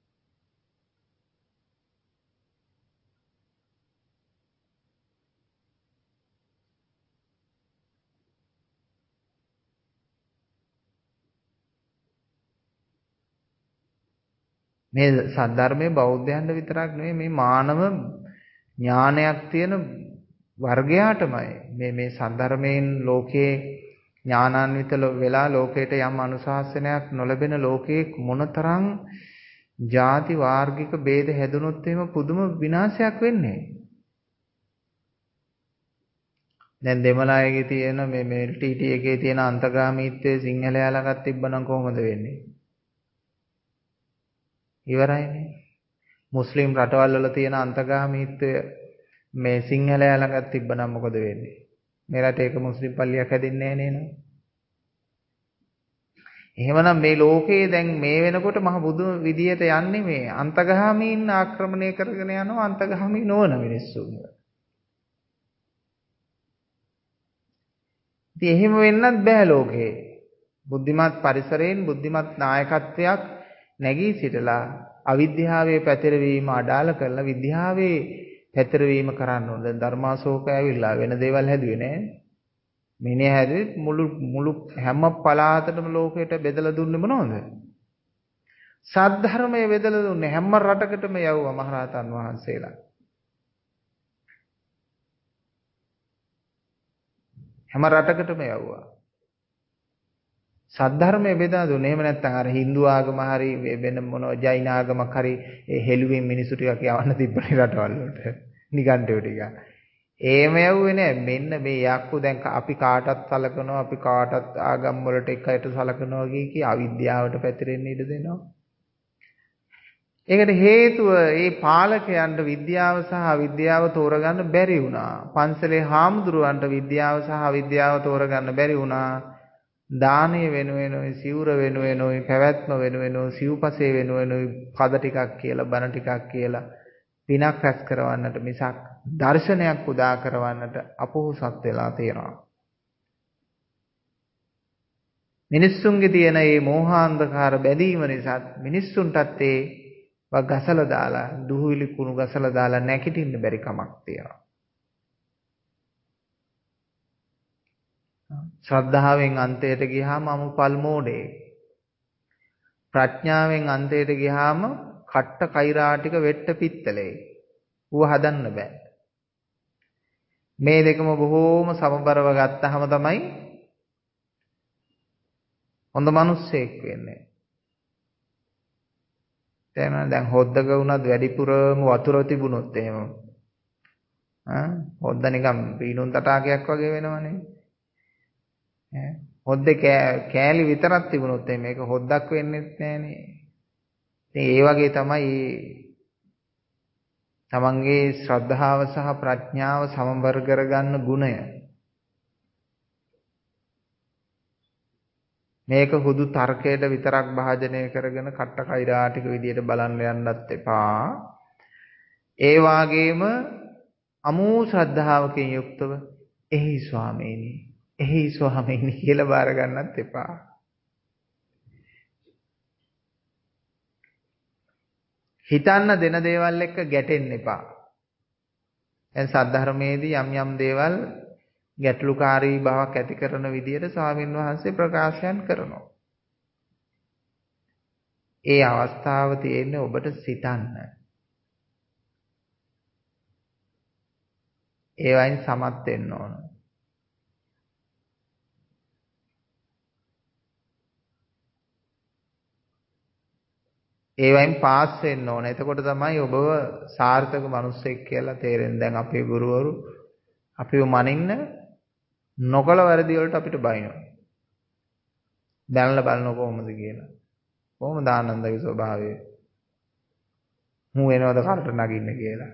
මේ සද්ධර්මයේ බෞද්ධයන්ට විතරක් නෙවෙයි මේ මානව ඥානයක් තියෙන වර්ගයාටමයි මේ සද්ධර්මයෙන් ලෝකේ ඥානාන්විත වෙලා ලෝකයට යම් අනුශාසනයක් නොලැබෙන ලෝකේ මොනතරම් ಜಾති වාර්ගික ભેද හැදුනොත් එහෙම පුදුම විනාශයක් වෙන්නේ. දැන් දෙමළ අයගේ තියෙන මේ LTT එකේ තියෙන අන්තගාමීත්වයේ සිංහලයා ළඟත් තිබ්බනම් කොහොමද වෙන්නේ? ඉවරයිනේ. මුස්ලිම් රටවල් වල තියෙන අන්තගාමීත්වය මේ සිංහලයා ළඟත් තිබ්බනම් මොකද වෙන්නේ? මේ රටේ එක මුස්ලිම් පල්ලියක් හැදින්නේ නැහැ නේද? එහෙමනම් මේ ලෝකේ දැන් මේ වෙනකොට මහ බුදු විදියට යන්නේ මේ අන්තගාමීන් ආක්‍රමණය කරගෙන යනවා අන්තගාමී නොවන මිනිස්සුන්ව. ඉතින් එහෙම වෙන්නත් බෑ ලෝකේ. බුද්ධිමත් පරිසරයෙන් බුද්ධිමත් නායකත්වයක් නැගී සිටලා අවිද්‍යාවේ පැතිරවීම අඩාල කරලා විද්‍යාවේ පැතිරවීම කරන්න ඕන. දැන් ධර්මාශෝක ඇවිල්ලා වෙන දේවල් හැදුවේ නෑ. මිනිහ හැදුවේ මුළු හැම පළාතටම ලෝකයට බෙදලා දුන්නේ මොනවද? සද්ධර්මයේ බෙදලා දුන්නේ හැම රටකටම යවුවා මහරහතන් වහන්සේලා. හැම රටකටම යවුවා. සද්ධර්මයේ බෙදා දුන්නේ. එහෙම නැත්නම් අර Hindu ආගම හරි වෙන මොනවා ජෛන ආගමක් හරි ඒ හෙළුවෙන් මිනිසු ටිකක් යවන්න තිබ්බනේ රටවල් වලට. නිගණ්ඨයෝ ටික. එහෙම යවුවේ නෑ. මෙන්න මේ යක්කු දැන් අපි කාටත් සලකනවා අපි කාටත් ආගම් වලට එකට සලකනවා කිය අවිද්‍යාවට පැතිරෙන්න ඉඩ දෙනවා. ඒකට හේතුව ඒ පාලකයන්ට විද්‍යාව සහ අවිද්‍යාව තෝරගන්න බැරි වුණා. පන්සලේ හාමුදුරුවන්ට විද්‍යාව සහ අවිද්‍යාව තෝරගන්න බැරි වුණා. දානය වෙනුවෙනුයි සිවුර වෙනුවෙනුයි පැවැත්ම වෙනුවෙනුයි සිව්පසේ වෙනුවෙනුයි පද ටිකක් කියලා බණ ටිකක් කියලා පිනක් රැස් කරවන්නට මිසක් දර්ශනයක් උදා කරවන්නට අපොහොසත් වෙලා තියෙනවා. මිනිස්සුන්ගේ තියෙන මේ මෝහාන්ධකාර බැඳීම නිසා මිනිස්සුන්ටත් ඒ ගසලා දාලා දුහුවිලි කුණු ගසලා දාලා නැගිටින්න බැරි කමක් තියෙනවා. ශ්‍රද්ධාවෙන් අන්තයට ගියාම අමුපල් මෝඩේ. ප්‍රඥාවෙන් අන්තයට ගියාම කට්ට කෛරාටික වෙට්ට පිත්තලේ. ඌව හදන්න බෑ. මේ දෙකම බොහෝම සමබරව ගත්තාම තමයි හොඳ මිනිස්සෙක් වෙන්නේ. තේරෙනවද? දැන් හොද්දක වුණත් වැඩිපුරම වතුර තිබුණොත් එහෙම හොද්ද නිකන් පීනුම් තටාකයක් වගේ වෙනවනේ. හොද්දේ කෑලි විතරක් තිබුණොත් මේක හොද්දක් වෙන්නෙත් නෑනේ. ඉතින් ඒ වගේ තමයි තමන්ගේ ශ්‍රද්ධාව සහ ප්‍රඥාව සමබර කරගන්න ගුණය. මේක හුදු තර්කයට විතරක් භාජනය කරගෙන කට්ට කෛරාටික විදියට බලන්න යන්නත් එපා. ඒ වාගේම අමූ ශ්‍රද්ධාවකින් යුක්තව එහි ස්වාමීනි කියලා බාර ගන්නත් එපා. හිතන්න දෙන දේවල් එක්ක ගැටෙන්න එපා. දැන් සද්ධර්මයේදී යම් දේවල් ගැටලුකාරී බවක් ඇති කරන විදිහට ස්වාමින් වහන්සේ ප්‍රකාශයන් කරනවා. ඒ අවස්ථාව තියෙන්නේ ඔබට සිතන්න. ඒ වයින් සමත් වෙන්න ඕන. ඒ වයින් පාස් වෙන්න ඕන. එතකොට තමයි ඔබව සාර්ථක මිනිසෙක් කියලා තේරෙන්නේ. දැන් අපේ ගුරුවරු අපිව මනින්න නොකල වැරදි වලට අපිට බයිනවා. දැනලා බලන කොහොමද කියලා. කොහොමද ආනන්දගේ ස්වභාවය? මූ වෙනවද කරට නගින්න කියලා.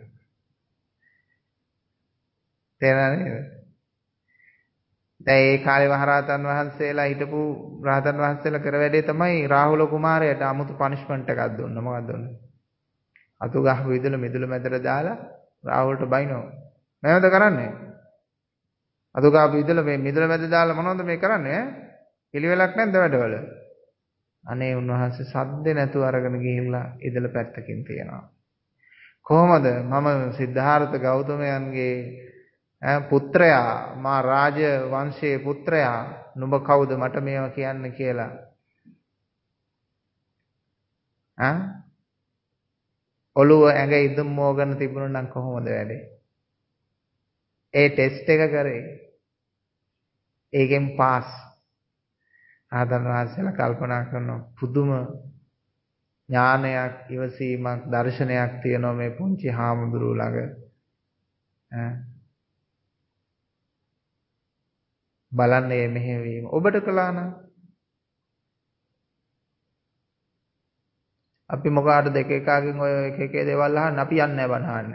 තේරෙනවද නේද? දැන් ඒ කාලේ මහරහතන් වහන්සේලා හිටපු රහතන් වහන්සේලා කර වැඩේ තමයි රාහුල කුමාරයාට අමුතු පනිෂ්මන්ට් එකක් දුන්නා. මොකක්ද දුන්නේ? අතු ගහපු මිදුල මැදට දාලා රාහුලට බයිනවා. මොනවද කරන්නේ? අතු ගහපු මේ මිදුල මැද දාලා මොනවද මේ කරන්නේ ඈ? පිළිවෙලක් නැද්ද වැඩවල? අනේ උන්වහන්සේ සද්දේ නැතුව අරගෙන ගිහිල්ලා ඉදල පැත්තකින් තියනවා. කොහොමද මම සිද්ධාර්ථ ගෞතමයන්ගේ පුත්‍රයා මා රාජ වංශයේ පුත්‍රයා නුඹ කවුද මට මේවා කියන්න කියලා ඔළුව ඇඟ ඉදුම් මෝගන තිබුණා නම් කොහොමද වැඩේ? ඒ ටෙස්ට් එක කරේ. ඒකෙන් පාස්. ආදන් වහන්සේලා කල්පනා කරනවා පුදුම ඥානයක්, ඉවසීමක්, දර්ශනයක් තියෙනවා මේ පුංචි හාමුදුරුවෝ ළඟ. බලන්න මේ මෙහෙවීම ඔබට කළා නම් අපි මොකාටද එක එකකින් ඔය එක දේවල් අහන්න අපි යන්නේ නැහැ බණ අහන්න.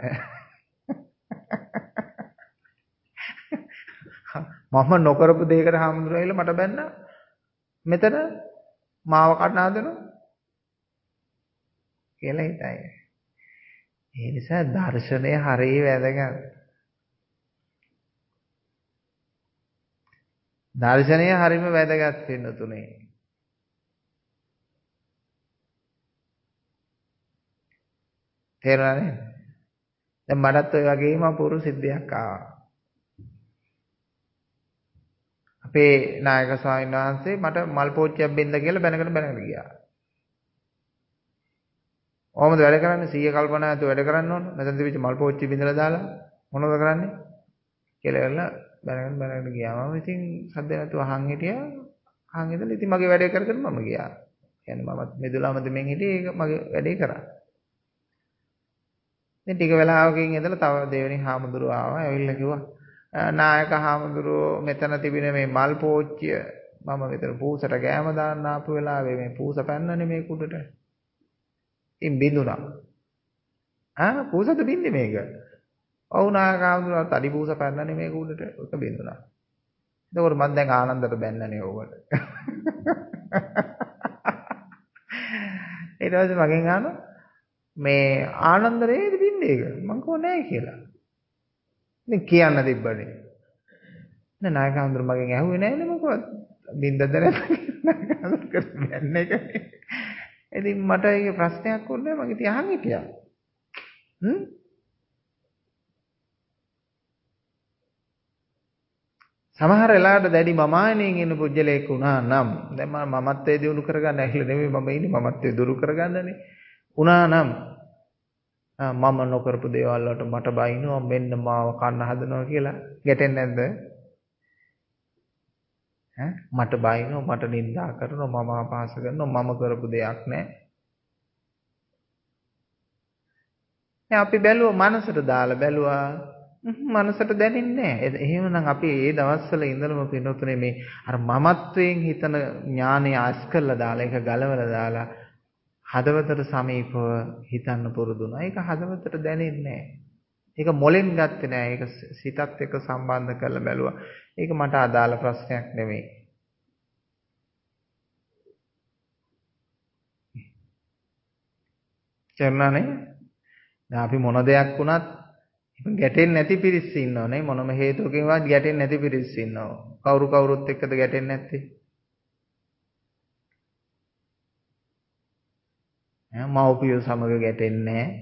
මම නොකරපු දෙයකට හාමුදුරුවෝ ඇවිල්ලා මට බැන්න මෙතන මාව කඩන හදනවා කියලා හිතයි. ඒ නිසා දර්ශනය හරිය වැදගත්. දර්ශනය හරියම වැදගත් වෙන තුනේ. තේරුණානේ? දැන් මටත් ඔය වගේම අපූර්ව සිද්ධියක් ආවා. අපේ නායක ස්වාමීන් වහන්සේ මට මල් පෝච්චියක් බෙන්ද කියලා බැනගෙන ගියා. කොහොමද වැඩ කරන්නේ? 100 කල්පනා නැතුව වැඩ කරන්න ඕන. මෙතන තිබිච්ච මල් පෝච්චි බින්දලා දාලා මොනවද කරන්නේ? කියලා එල්ල බැනගෙන ගියා. මම ඉතින් සද්ද නැතුව අහන් හිටියා. අහන් ඉඳලා ඉතින් මගේ වැඩේ කරගෙන මම ගියා. කියන්නේ මමත් මෙදුලාම දෙමින් හිටියේ ඒක මගේ වැඩේ කරා. ඉතින් ටික වෙලාවකින් ඉඳලා තව දෙවෙනි හාමුදුරුවෝ ආවා. ඇවිල්ලා කිව්වා නායක හාමුදුරුවෝ මෙතන තිබෙන මේ මල් පෝච්චිය මම මෙතන පූසට ගෑම දාන්න ආපු වෙලාවේ මේ පූස පැන්නනේ මේ කුඩට. ඉතින් බින්දුනා. පූසද බින්දේ මේක? ඔව් නායක හාමුදුරුවෝ තඩි පූස පැන්නනේ මේ කුඩට. ඒක බින්දුනා. එතකොට මම දැන් ආනන්දට බැන්නනේ ඕකට. ඊට පස්සේ මගෙන් අහනවා මේ ආනන්ද නේද බින්දේ ඒක? මං කෝ නෑ කියලා. ඉතින් කියන්න තිබ්බනේ. නෑ නායක හඳුරු මගෙන් ඇහුවේ නෑනේ මොකවත්. බින්දද නැත්නම් නායක හඳුරු කරන්නේ ඒකනේ. ඉතින් මට ඒක ප්‍රශ්නයක් වුණේ මම ඉතින් අහන් හිටියා. සමහර වෙලාවට දැඩි මමායනෙන් එන පුජ්‍යලයක් වුණා නම් දැන් මම මමත්වයේ දිනු කරගන්න ඇහිලා නෙමෙයි මම ඉන්නේ මමත්වයේ දුරු කරගන්නනේ. වුණා නම් මම නොකරපු දේවල් වලට මට බයිනවා මෙන්න මාව කන්න හදනවා කියලා ගැටෙන්නේ නැද්ද? මට බයිනවා මට නිඳා කරනවා මම අපහාස කරනවා මම කරපු දෙයක් නැහැ. අපි බැලුවා මනසට දාලා බැලුවා මනසට දැනෙන්නේ නැහැ. එහෙමනම් අපි මේ දවස්වල ඉඳලම පින්නතුනේ මේ අර මමත්වයෙන් හිතන ඥානය අස් කරලා දාලා ඒක ගලවලා දාලා හදවතට සමීපව හිතන්න පුරුදු වුණා. ඒක හදවතට දැනෙන්නේ නැහැ. ඒක මොලෙන් ගත්තේ නැහැ. ඒක සිතත් එක්ක සම්බන්ධ කරලා බැලුවා. ඒක මට අදාළ ප්‍රශ්නයක් නෙමෙයි. චර්ණානේ දැන් අපි මොන දෙයක් වුණත් ගැටෙන්නේ නැති පිරිස් ඉන්නවනේ මොනම හේතුවකින්වත් ගැටෙන්නේ නැති පිරිස් ඉන්නවා. කවුරුත් එක්කද ගැටෙන්නේ නැත්තේ? මව්පියෝ සමග ගැටෙන්නේ නැහැ.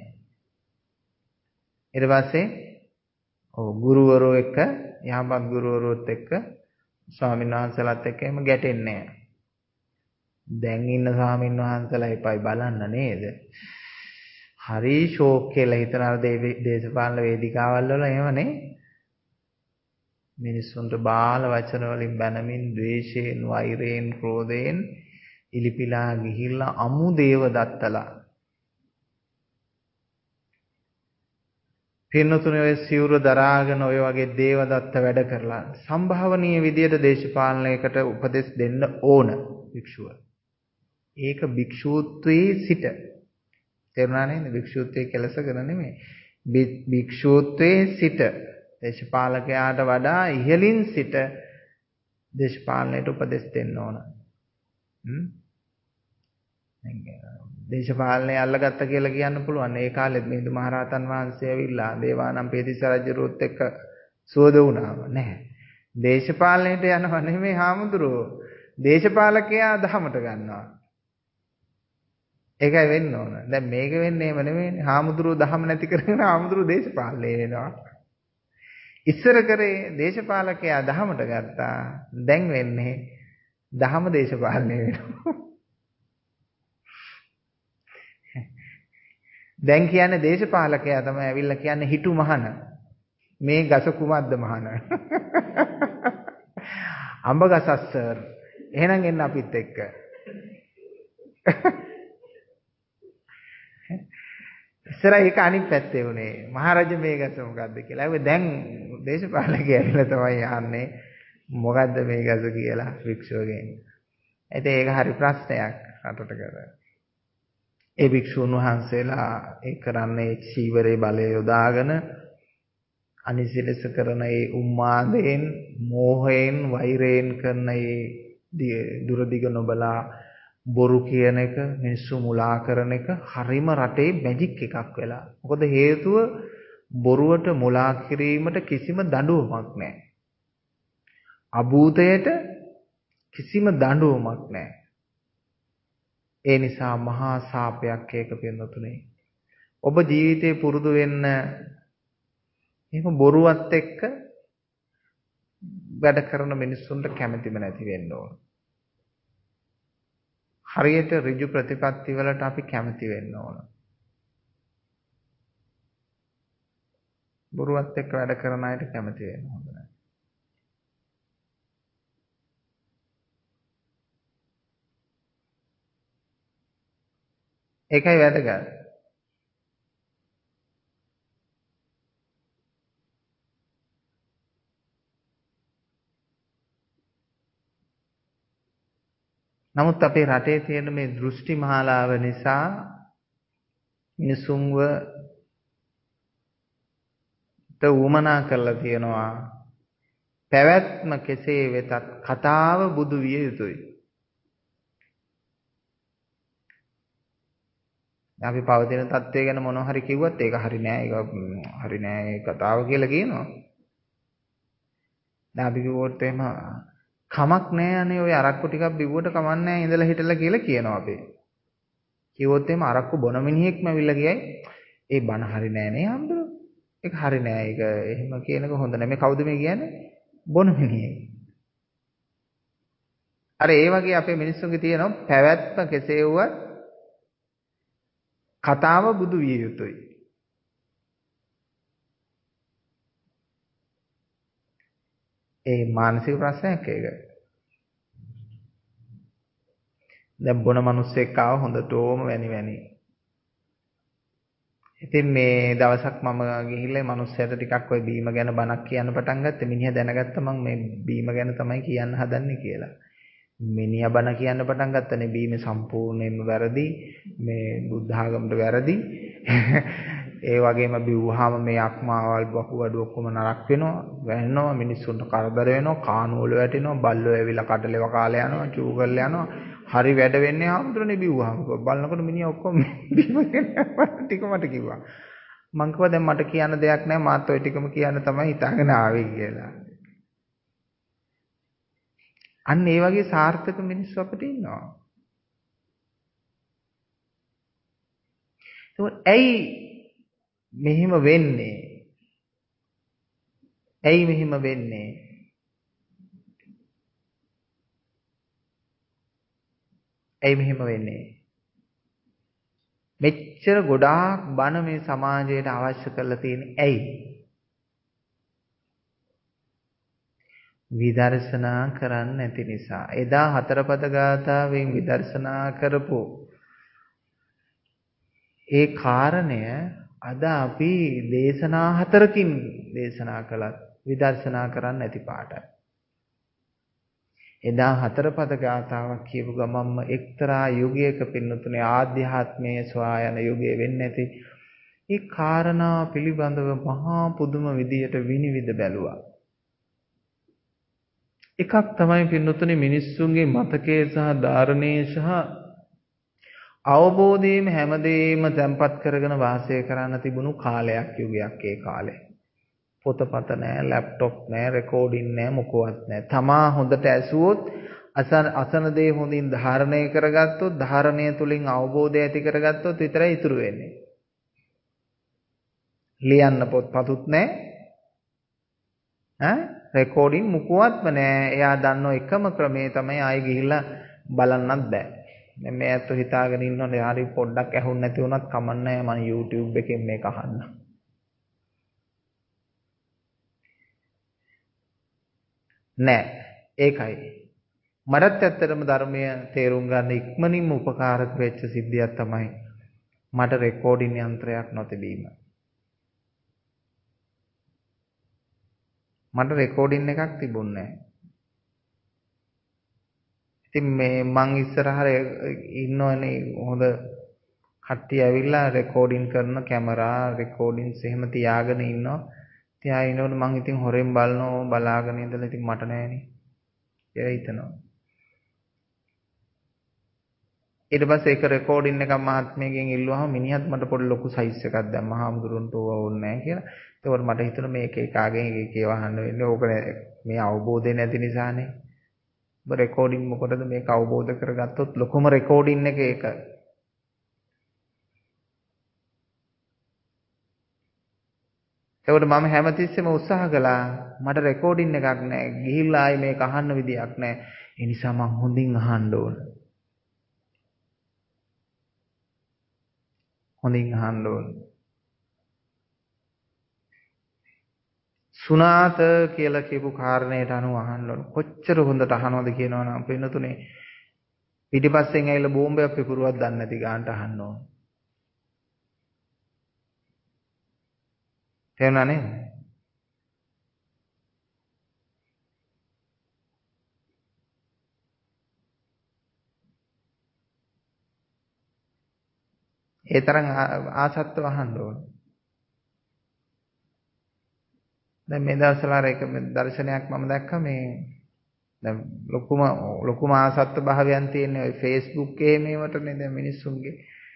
ඊට පස්සේ ගුරුවරෝ එක්ක යහපත් ගුරුවරුත් එක්ක ස්වාමීන් වහන්සේලාත් එක්ක එහෙම ගැටෙන්නේ නැහැ. දැන් ඉන්න ස්වාමීන් වහන්සේලා එපයි බලන්න නේද? හරි ෂෝක් කියලා හිතන අර දේශපාලන වේදිකාවල් වල එහෙමනේ. මිනිස්සුන්ට බාල වචන වලින් බැනමින් ද්වේෂයෙන්, වෛරයෙන්, ක්‍රෝධයෙන් ඉලිපිලා ගිහිල්ලා අමු දේව දත්තලා. පින්නතුනේ ඔය සිවුර දරාගෙන ඔය වගේ දේව දත්ත වැඩ කරලා සම්භාවනීය විදියට දේශපාලනයකට උපදෙස් දෙන්න ඕන භික්ෂුව. ඒක භික්ෂූත්වයේ සිට තේරුණා නේද? භික්ෂූත්වයේ කෙලසගෙන නෙමෙයි. භික්ෂූත්වයේ සිට දේශපාලකයාට වඩා ඉහළින් සිට දේශපාලනයට උපදෙස් දෙන්න ඕන. දේශපාලනය අල්ලගත්ත කියලා කියන්න පුළුවන්. ඒ කාලෙත් මිහිඳු මහරහතන් වහන්සේ ඇවිල්ලා දේවානම්පියතිස්ස රජුරුවත් එක්ක සුවද වුණාම නැහැ. දේශපාලනයට යනව නෙමෙයි හාමුදුරුවෝ. දේශපාලකයා දහමට ගන්නවා. ඒකයි වෙන්න ඕන. දැන් මේක වෙන්නේ එහෙම නෙමෙයිනේ. හාමුදුරුවෝ දහම නැති කරගෙන හාමුදුරුවෝ දේශපාලනය වෙනවා. ඉස්සර කරේ දේශපාලකයා දහමට ගත්තා. දැන් වෙන්නේ දහම දේශපාලනය වෙනවා. දැන් කියන්නේ දේශපාලකයා තමයි ඇවිල්ලා කියන්නේ හිටු මහන. මේ ගස කුමක්ද මහන? අඹ ගසක් සර්. එහෙනම් එන්න අපිත් එක්ක. ඉස්සරහ ඒක අනිත් පැත්තේ උනේ. මහරජා මේ ගස මොකද්ද කියලා. ඒ දැන් දේශපාලකයා ඇවිල්ලා තමයි අහන්නේ මොකද්ද මේ ගස කියලා වික්ෂෝගෙන්. ඉතින් ඒක හරි ප්‍රශ්නයක් රටට කරා. ඒ භික්ෂුන් වහන්සේලා ඒ කරන්නේ චීවරේ බලය යොදාගෙන අනිසිලස කරන ඒ උම්මාදයෙන්, මෝහයෙන්, වෛරයෙන් කරන ඒ දුරදිග නොබලා බොරු කියන එක, මිනිස්සු මුලා කරන එක හරිම රටේ මැජික් එකක් වෙලා. මොකද හේතුව බොරුවට මුලා කිරීමට කිසිම දඬුවමක් නැහැ. අභූතයට කිසිම දඬුවමක් නැහැ. ඒ නිසා මහා සාපයක් ඒක පින්නතුනේ. ඔබ ජීවිතේ පුරුදු වෙන්න එහෙම බොරුවත් එක්ක වැඩ කරන මිනිස්සුන්ට කැමැතිම නැති වෙන්න ඕන. හරියට ඍජු ප්‍රතිපත්ති වලට අපි කැමැති වෙන්න ඕන. බොරුවත් එක්ක වැඩ කරන අයට කැමැති වෙන්න හොඳ නැහැ. ඒකයි වැදගත්. නමුත් අපේ රටේ තියෙන මේ දෘෂ්ටි මහලාව නිසා මිනිසුන්ව උවමනා කරලා තියෙනවා. පැවැත්ම කෙසේ වෙතත් කතාව බුදු විය යුතුයි. අපි පවතින තත්ත්වය ගැන මොනවා හරි කිව්වත් ඒක හරි නෑ, ඒක හරි නෑ ඒ කතාව කියලා කියනවා. දැන් අපි කිව්වොත් එහෙම කමක් නෑ අනේ ඔය අරක්කු ටිකක් බිව්වට කමක් නෑ ඉඳලා හිටලා කියලා කියනවා අපි. කිව්වොත් එහෙම අරක්කු බොන මිනිහෙක්ම ඇවිල්ලා ගියයි ඒ බන හරි නෑ නේ හම්දුන. ඒක හරි නෑ ඒක එහෙම කියනක හොඳ නෑ. මේ කවුද මේ කියන්නේ? බොන මිනිහෙක්. අර ඒ වගේ අපේ මිනිස්සුන්ගේ තියෙනවා පැවැත්ම කෙසේ වුවත් කතාව බුදු විය යුතුයි. ඒ මානසික ප්‍රශ්නයක් ඒක. දැන් බොන මිනිස්සෙක් ආව හොඳටම වැනි. ඉතින් මේ දවසක් මම ගිහිල්ලා මේ මිනිස්සයාට ටිකක් ওই බීම ගැන බණක් කියන්න පටන් ගත්තා. මිනිහා දැනගත්තා මම මේ බීම ගැන තමයි කියන්න හදන්නේ කියලා. මිනිහා බණ කියන්න පටන් ගත්තනේ බීම සම්පූර්ණයෙන්ම වැරදි. මේ බුද්ධ ආගමට වැරදි. ඒ වගේම බිව්වහම මේ අක්මාවල් බහුවඩු ඔක්කොම නරක වෙනවා මිනිස්සුන්ට කරදර වෙනවා කාණු වල වැටෙනවා බල්ලෝ ඇවිල්ලා කඩලේව කාලේ යනවා චූ කරලා යනවා හරි වැඩ වෙන්නේ ආමුදුරනේ බිව්වහම බලනකොට මිනිහා ඔක්කොම ටික මට කිව්වා මං කිව්වා දැන් මට කියන්න දෙයක් නැහැ මාත් ඔය ටිකම කියන්න තමයි හිතාගෙන ආවේ කියලා අන්න ඒ වගේ සාර්ථක මිනිස්සු අපිට ඉන්නවා ඇයි මෙහිම වෙන්නේ ඇයි මෙහිම වෙන්නේ ඇයි මෙහිම වෙන්නේ මෙච්චර ගොඩාක් බණ මේ සමාජයට අවශ්‍ය කරලා තියෙන්නේ ඇයි විදර්ශනා කරන්නේ නැති නිසා එදා හතරපද ගාථාවෙන් විදර්ශනා කරපු ඒ කාරණය අද අපි දේශනා හතරකින් දේශනා කළත් විදර්ශනා කරන්න නැති පාටයි. එදා හතරපද ගාථාවක් කියපු ගමම්ම එක්තරා යුගයක පින්නතුනේ ආධ්‍යාත්මයේ සොයායන යුගයේ වෙන්නේ නැති ඒ කාරණා පිළිබඳව මහා පුදුම විදියට විනිවිද බැලුවා. එකක් තමයි පින්නතුනේ මිනිස්සුන්ගේ මතකයේ සහ ධාරණයේ සහ අවබෝධයෙන් හැමදේම තැම්පත් කරගෙන වාසය කරන්න තිබුණු කාලයක් යුගයක් ඒ කාලේ. පොතපත නැහැ, ලැප්ටොප් නැහැ, රෙකෝඩින් නැහැ, මොකවත් නැහැ. තමා හොඳට ඇසුවොත් අසන දේ හොඳින් ධාරණය කරගත්තොත්, ධාරණය තුලින් අවබෝධය ඇති කරගත්තොත් විතරයි ඉතුරු වෙන්නේ. ලියන්න පොත්පතුත් නැහැ. රෙකෝඩින් මොකවත්ම නැහැ. එයා දන්නෝ එකම ක්‍රමය තමයි ආයෙ ගිහිල්ලා බලන්නත් බෑ. දැන් මේ අතට හිතාගෙන ඉන්නෝනේ හරි පොඩ්ඩක් ඇහුන්නේ නැති වුණත් කමන්නේ මම YouTube එකෙන් මේක අහන්න. නෑ ඒකයි. මටත් ඇත්තටම ධර්මය තේරුම් ගන්න ඉක්මනින්ම උපකාරක වෙච්ච සිද්ධියක් තමයි මට රෙකෝඩින් යන්ත්‍රයක් නොතිබීම. මට රෙකෝඩින් එකක් තිබුණේ නෑ. ඉතින් මේ මං ඉස්සරහට ඉන්නවනේ හොඳ කට්ටිය ඇවිල්ලා රෙකෝඩින් කරන කැමරා රෙකෝඩින්ස් එහෙම තියාගෙන ඉන්නවා. තියාගෙන ඉන්නකොට මං ඉතින් හොරෙන් බලනවා බලාගෙන ඉඳලා ඉතින් මට නෑනේ. කියලා හිතනවා. ඊට පස්සේ ඒක රෙකෝඩින් එකක් මහත්මයෙක්ගෙන් ඉල්ලුවාම මිනිහත් මට පොඩි ලොකු සයිස් එකක් දැම්මා. හාමුදුරන්ට ඕවා ඕනේ නෑ කියලා. ඒකෝර මට හිතුණා මේක එකාගෙන් එකේ වහන්න වෙන්නේ. ඕක මේ අවබෝධය නැති නිසානේ. ඔබ රෙකෝඩින් මොකටද මේක අවබෝධ කරගත්තොත් ලොකුම රෙකෝඩින් එක ඒක. ඒකට මම හැමතිස්සෙම උත්සාහ කළා මට රෙකෝඩින් එකක් නැහැ. ගිහිල්ලා ආයේ මේක අහන්න විදියක් නැහැ. ඒ නිසා මම හොඳින් අහන්න ඕන. හොඳින් අහන්න ඕන. සුනාත කියලා කියපු කාරණේට අනුව අහන්න ඕන. කොච්චර හොඳට අහනවද කියනවනම් පින්නතුනේ පිටිපස්සෙන් ඇවිල්ලා බෝම්බයක් පිපුරුවක් දන්නේ නැති ගානට අහන්න ඕන. තේරුණා නේද? ඒ තරම් ආසත්ව අහන්න ඕන. දැන් මේ දවස්වල අර එක දර්ශනයක් මම දැක්කා මේ දැන් ලොකුම ආසත්ව භාවයන් තියෙන ඔය Facebook එකේ මේවටනේ දැන් මිනිස්සුන්ගේ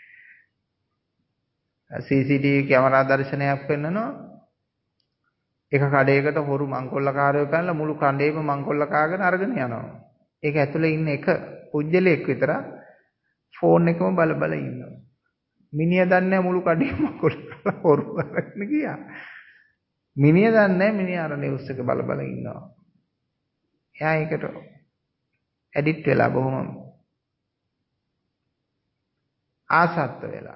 CCTV කැමරා දර්ශනයක් පෙන්නනවා එක කඩේකට හොරු මංකොල්ලකාරයෝ පැනලා මුළු කණ්ඩේම මංකොල්ල කාගෙන අරගෙන යනවා. ඒක ඇතුලේ ඉන්න එක පුජ්‍යලයක් විතර ෆෝන් එකම බල බල ඉන්නවා. මිනිහා දන්නේ මුළු කඩේම මංකොල්ල කරලා හොරු අරගෙන ගියා. මිනිහා දන්නේ මිනිහා අර නිවුස් එක බල බල ඉන්නවා. එයා ඒකට ඇඩික්ට් වෙලා බොහොම ආසත් වෙලා.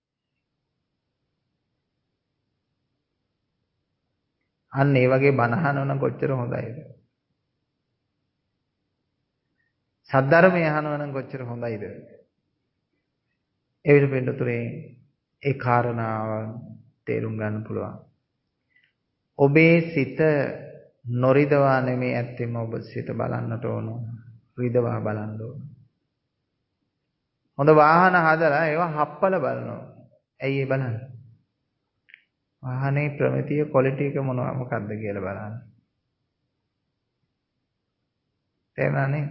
අන්න ඒ වගේ බණ අහනවනම් කොච්චර හොඳයිද? සද්ධර්මය අහනවනම් කොච්චර හොඳයිද? ඒ විදිහ පිටුතුනේ ඒ කාරණාව තේරුම් ගන්න පුළුවන්. ඔබේ සිත නොරිදවා නෙමෙයි ඇත්තෙම ඔබ සිත බලන්නට ඕන. රිදවා බලන්න ඕන. හොඳ වාහන හදලා ඒවා හප්පල බලනවා. ඇයි ඒ බලන්නේ? වාහනේ ප්‍රමිතිය ක්වොලිටි එක මොකක්ද කියලා බලන්න. තේරුණානේ?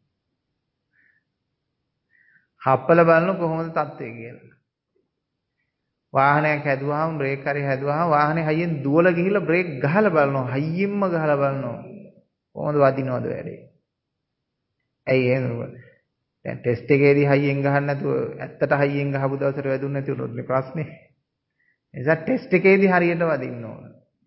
හප්පල බලන කොහොමද තත්ත්වය කියලා. වාහනයක් හැදුවාම බ්‍රේක් හරි හැදුවාම වාහනේ හයියෙන් දුවලා ගිහිල්ලා බ්‍රේක් ගහලා බලනවා. හයියෙන්ම ගහලා බලනවා. කොහොමද වදිනවද වැඩේ? ඇයි එහෙම? දැන් ටෙස්ට් එකේදී හයියෙන් ගහන්න නැතුව ඇත්තට හයියෙන් ගහපු දවසට වැදුන්නේ නැති වුණොත් නේ ප්‍රශ්නේ. ඒ නිසා ටෙස්ට් එකේදී හරියට වදින්න ඕන.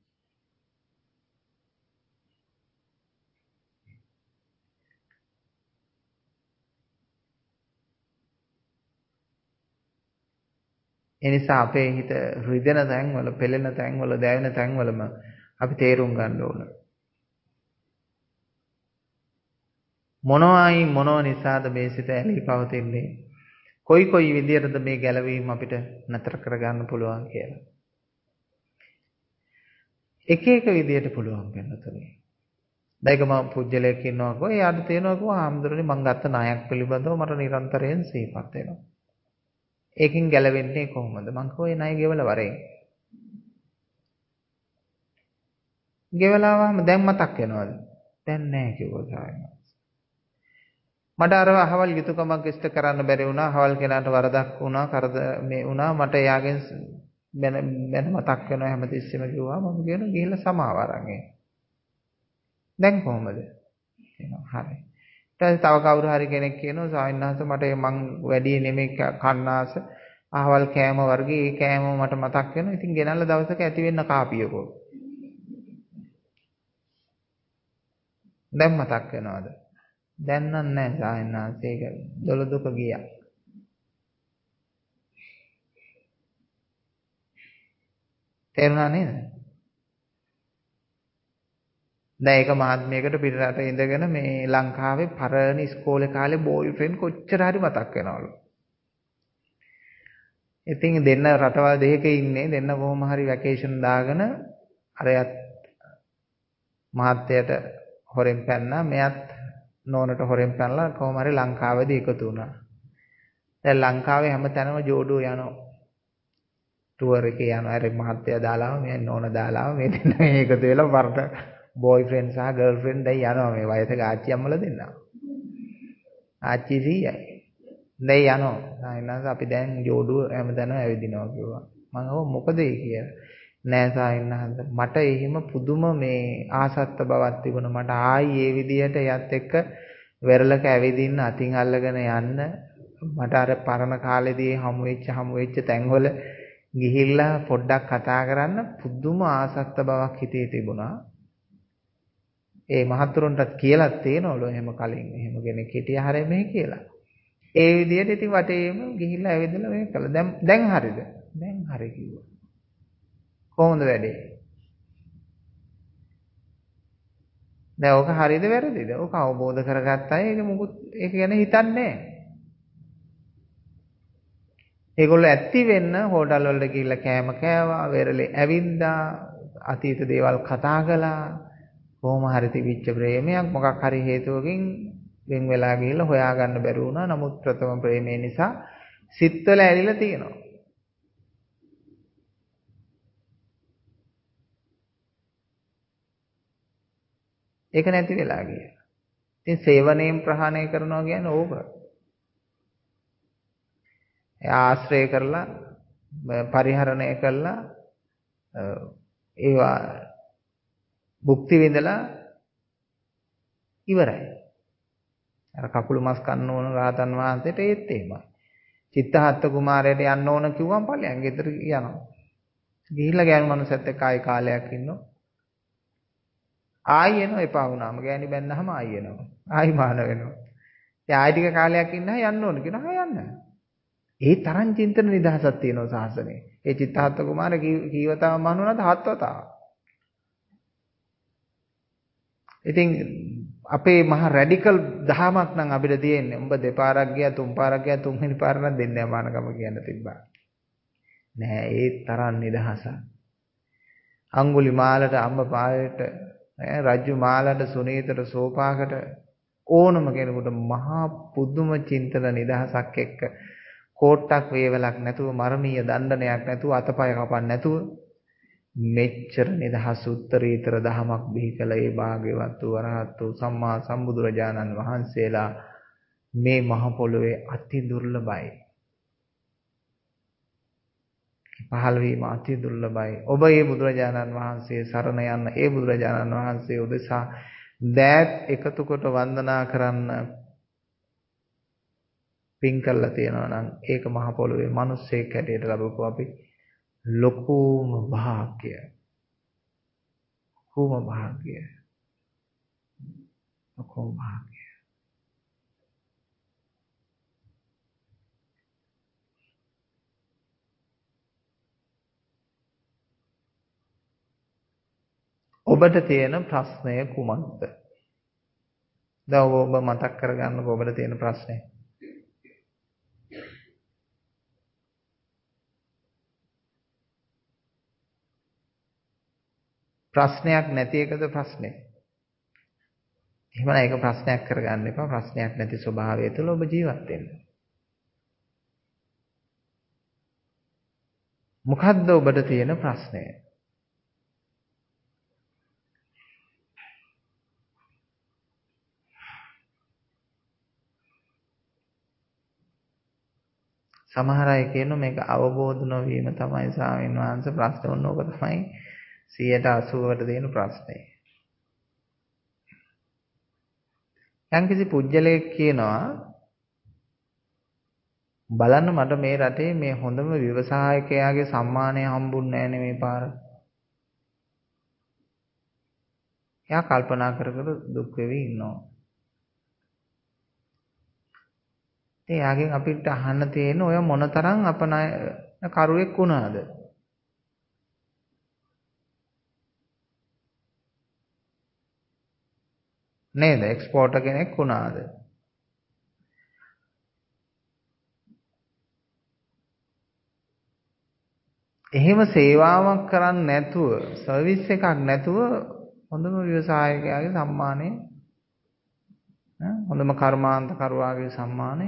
ඒ නිසා අපේ හිත රිදෙන තැන්වල, පෙළෙන තැන්වල, දැවෙන තැන්වලම අපි තේරුම් ගන්න ඕන. මොනව නිසාද මේ සිත ඇලී පවතින්නේ? කොයි විදියටද මේ ගැළවීම අපිට නතර කරගන්න පුළුවන් කියලා. එක විදියට පුළුවන් වෙනතුනේ. දැන් මම පුජ්‍යලයක් ඉන්නවකෝ එයාට තේනවකෝ ආම්දරනේ මං ගත්ත ණයක් පිළිබඳව මට නිරන්තරයෙන් සිහිපත් වෙනවා. ඒකෙන් ගැලවෙන්නේ කොහොමද? මං කෝ ඒ ණය ගෙවල වරෙන්. ගෙවලාවම දැන් මතක් වෙනවද? දැන් නෑ කිව්වා සායනා. මට අර අහවල් යුතුයකමක් ඉෂ්ට කරන්න බැරි වුණා. අහවල් කෙනාට වරදක් වුණා. මේ වුණා. මට එයාගෙන් වෙන මතක් වෙනවා හැමතිස්සෙම කිව්වා. මම කියන ගිහිල්ලා සමාව අරන් එන්න. දැන් කොහමද? කියනවා හරි. ඊට තව කවුරු හරි කෙනෙක් කියනවා සායනාස මට මං වැඩි නෙමෙයි කන්නාස අහවල් කෑම වර්ගේ ඒ කෑම මට මතක් වෙනවා. ඉතින් ගෙනල්ලා දවසක ඇති වෙන්න කාපියකෝ. දැන් මතක් වෙනවද? දැන් නම් නෑ සායනාස ඒක දොළ දුක ගියා. තේරුණා නේද? දැන් ඒක මහත්මයකට පිටරට ඉඳගෙන මේ ලංකාවේ පරණ ඉස්කෝලේ කාලේ බෝයිෆ්‍රෙන්ඩ් කොච්චර හරි මතක් වෙනවලු. ඉතින් දෙන්න රටවල් දෙකක ඉන්නේ දෙන්න කොහොම හරි වැකේෂන් දාගෙන අරයත් මහත්තයට හොරෙන් පැන්නා මෙයත් නෝනට හොරෙන් පැනලා කොහොම හරි ලංකාවේදී එකතු වුණා. දැන් ලංකාවේ හැම තැනම ජෝඩුව යනවා. ටුවර් එකේ යනවා. අර මහත්තයා දාලාම මෙයා නෝන දාලාම මේ දෙන්න මේ එකතු වෙලා වරට බෝයිෆ්‍රෙන්ඩ් සහ ගර්ල්ෆ්‍රෙන්ඩ් දැන් යනවා මේ වයසක ආච්චි අම්මලා දෙන්නා. ආච්චි 100යි. දැන් යනවා. සායනාස අපි දැන් ජෝඩුව හැමතැනම ඇවිදිනවා කිව්වා. මම අහුව මොකද ඒ කියලා. නෑ සායනාස මට එහෙම පුදුම මේ ආසත්ත බවක් තිබුණා. මට ආයි ඒ විදිහට යත් එක්ක වෙරළක ඇවිදින්න අතින් අල්ලගෙන යන්න මට අර පරණ කාලේදී හමු වෙච්ච තැන්වල ගිහිල්ලා පොඩ්ඩක් කතා කරන්න පුදුම ආසත්ත බවක් හිතේ තිබුණා. ඒ මහතුරුන්ටත් කියලා තේනවලු එහෙම කලින් එහෙම කෙනෙක් හිටියා හැරෙ මෙහෙ කියලා. ඒ විදිහට ඉතින් වටේම ගිහිල්ලා ඇවිදලා මේ කළා. දැන් හරිද? දැන් හරි කිව්වා. කොහොමද වැඩේ? දැන් ඔක හරිද වැරදිද? ඔක අවබෝධ කරගත්ත අය ඒක මොකුත් ඒක ගැන හිතන්නේ නැහැ. ඒගොල්ලෝ ඇත්ති වෙන්න හෝටල් වලට ගිහිල්ලා කෑම කෑවා, වෙරළේ ඇවිද්දා, අතීත දේවල් කතා කළා. කොහොම හරි තිබිච්ච ප්‍රේමයක් මොකක් හරි හේතුවකින් වෙන් වෙලා ගිහිල්ලා හොයාගන්න බැරි වුණා. නමුත් ප්‍රථම ප්‍රේමය නිසා සිත්වල ඇලිලා තියෙනවා. ඒක නැති වෙලා ගියා. ඉතින් සේවනයෙන් ප්‍රහාණය කරනවා කියන්නේ ඕක. ආශ්‍රය කරලා පරිහරණය කරලා ඒවා භුක්ති විඳලා ඉවරයි. අර කකුළු මස් කන්න ඕන රහතන් වහන්සේට ඒත් එහෙමයි. චිත්තහත්ත කුමාරයට යන්න ඕන කිව්වම ඵලයන් ගෙදර යනවා. ගිහිල්ලා ගෑනු මනුස්සයත් එක්ක ආයි කාලයක් ඉන්නවා. ආයි එනවා එපා වුණාම ගෑණි බැන්නාම ආයි එනවා. ආයි මාන වෙනවා. ඉතින් ආයි ටික කාලයක් ඉන්නා යන්න ඕන කියනවා ආ යන්න. ඒ තරම් චින්තන නිදහසක් තියෙනවා සාසනේ. ඒ චිත්තාත්ථ කුමාර කීවතාව මහණුණාද හත් වතාව. ඉතින් අපේ මහා රැඩිකල් දහමක් නම් අපිට තියෙන්නේ. උඹ දෙපාරක් ගියා තුන් පාරක් ගියා තුන්වෙනි පාර නම් දෙන්නේ නැහැ මානකම කියන්න තිබ්බා. නෑ ඒ තරම් නිදහසක්. අඟුලිමාලට අම්බපාලට රජු මාලට සුනීතට සෝපාකට ඕනම කෙනෙකුට මහා පුදුම චින්තන නිදහසක් එක්ක කෝට්ටක් වේවලක් නැතුව මරණීය දණ්ඩනයක් නැතුව අතපය කපන්න නැතුව මෙච්චර නිදහස් උත්තරීතර දහමක් බිහි කළ ඒ භාග්‍යවත් වූ අරහත් වූ සම්මා සම්බුදුරජාණන් වහන්සේලා මේ මහ පොළොවේ අති දුර්ලභයි. පහළ වීම අති දුර්ලභයි. ඔබ මේ බුදුරජාණන් වහන්සේ සරණ යන්න ඒ බුදුරජාණන් වහන්සේ උදෙසා දෑත් එකතු කොට වන්දනා කරන්න පින් කරලා තියෙනවා නම් ඒක මහ පොළොවේ මිනිස්සෙක් හැටියට ලැබපු අපි ලොකුම භාග්‍ය. ලොකුම භාග්‍ය. ලොකුම භාග්‍ය. ඔබට තියෙන ප්‍රශ්නය කුමක්ද? දැන් ඔබ මතක් කරගන්නකො ඔබට තියෙන ප්‍රශ්නේ. ප්‍රශ්නයක් නැති එකද ප්‍රශ්නේ? එහෙමනම් ඒක ප්‍රශ්නයක් කරගන්න එපා. ප්‍රශ්නයක් නැති ස්වභාවය තුළ ඔබ ජීවත් වෙන්න. මොකද්ද ඔබට තියෙන ප්‍රශ්නය? සමහර අය කියනවා මේක අවබෝධ නොවීම තමයි ස්වාමීන් වහන්සේ ප්‍රශ්න වුණ ඕක තමයි 80%ට තියෙන ප්‍රශ්නේ. යම්කිසි පුජ්‍යලයක් කියනවා බලන්න මට මේ රටේ මේ හොඳම ව්‍යවසායකයාගේ සම්මානය හම්බුන්නේ නැහැ මේ පාර. එයා කල්පනා කර කර දුක් වෙවි ඉන්නවා. ඉතින් යාගෙන් අපිට අහන්න තියෙන ඔය මොනතරම් අපනය කරුවෙක් වුණාද? නේද? එක්ස්පෝර්ටර් කෙනෙක් වුණාද? එහෙම සේවාවක් කරන්නේ නැතුව සර්විස් එකක් නැතුව හොඳම ව්‍යවසායකයාගේ සම්මානය හොඳම කර්මාන්ත කරුවාගේ සම්මානය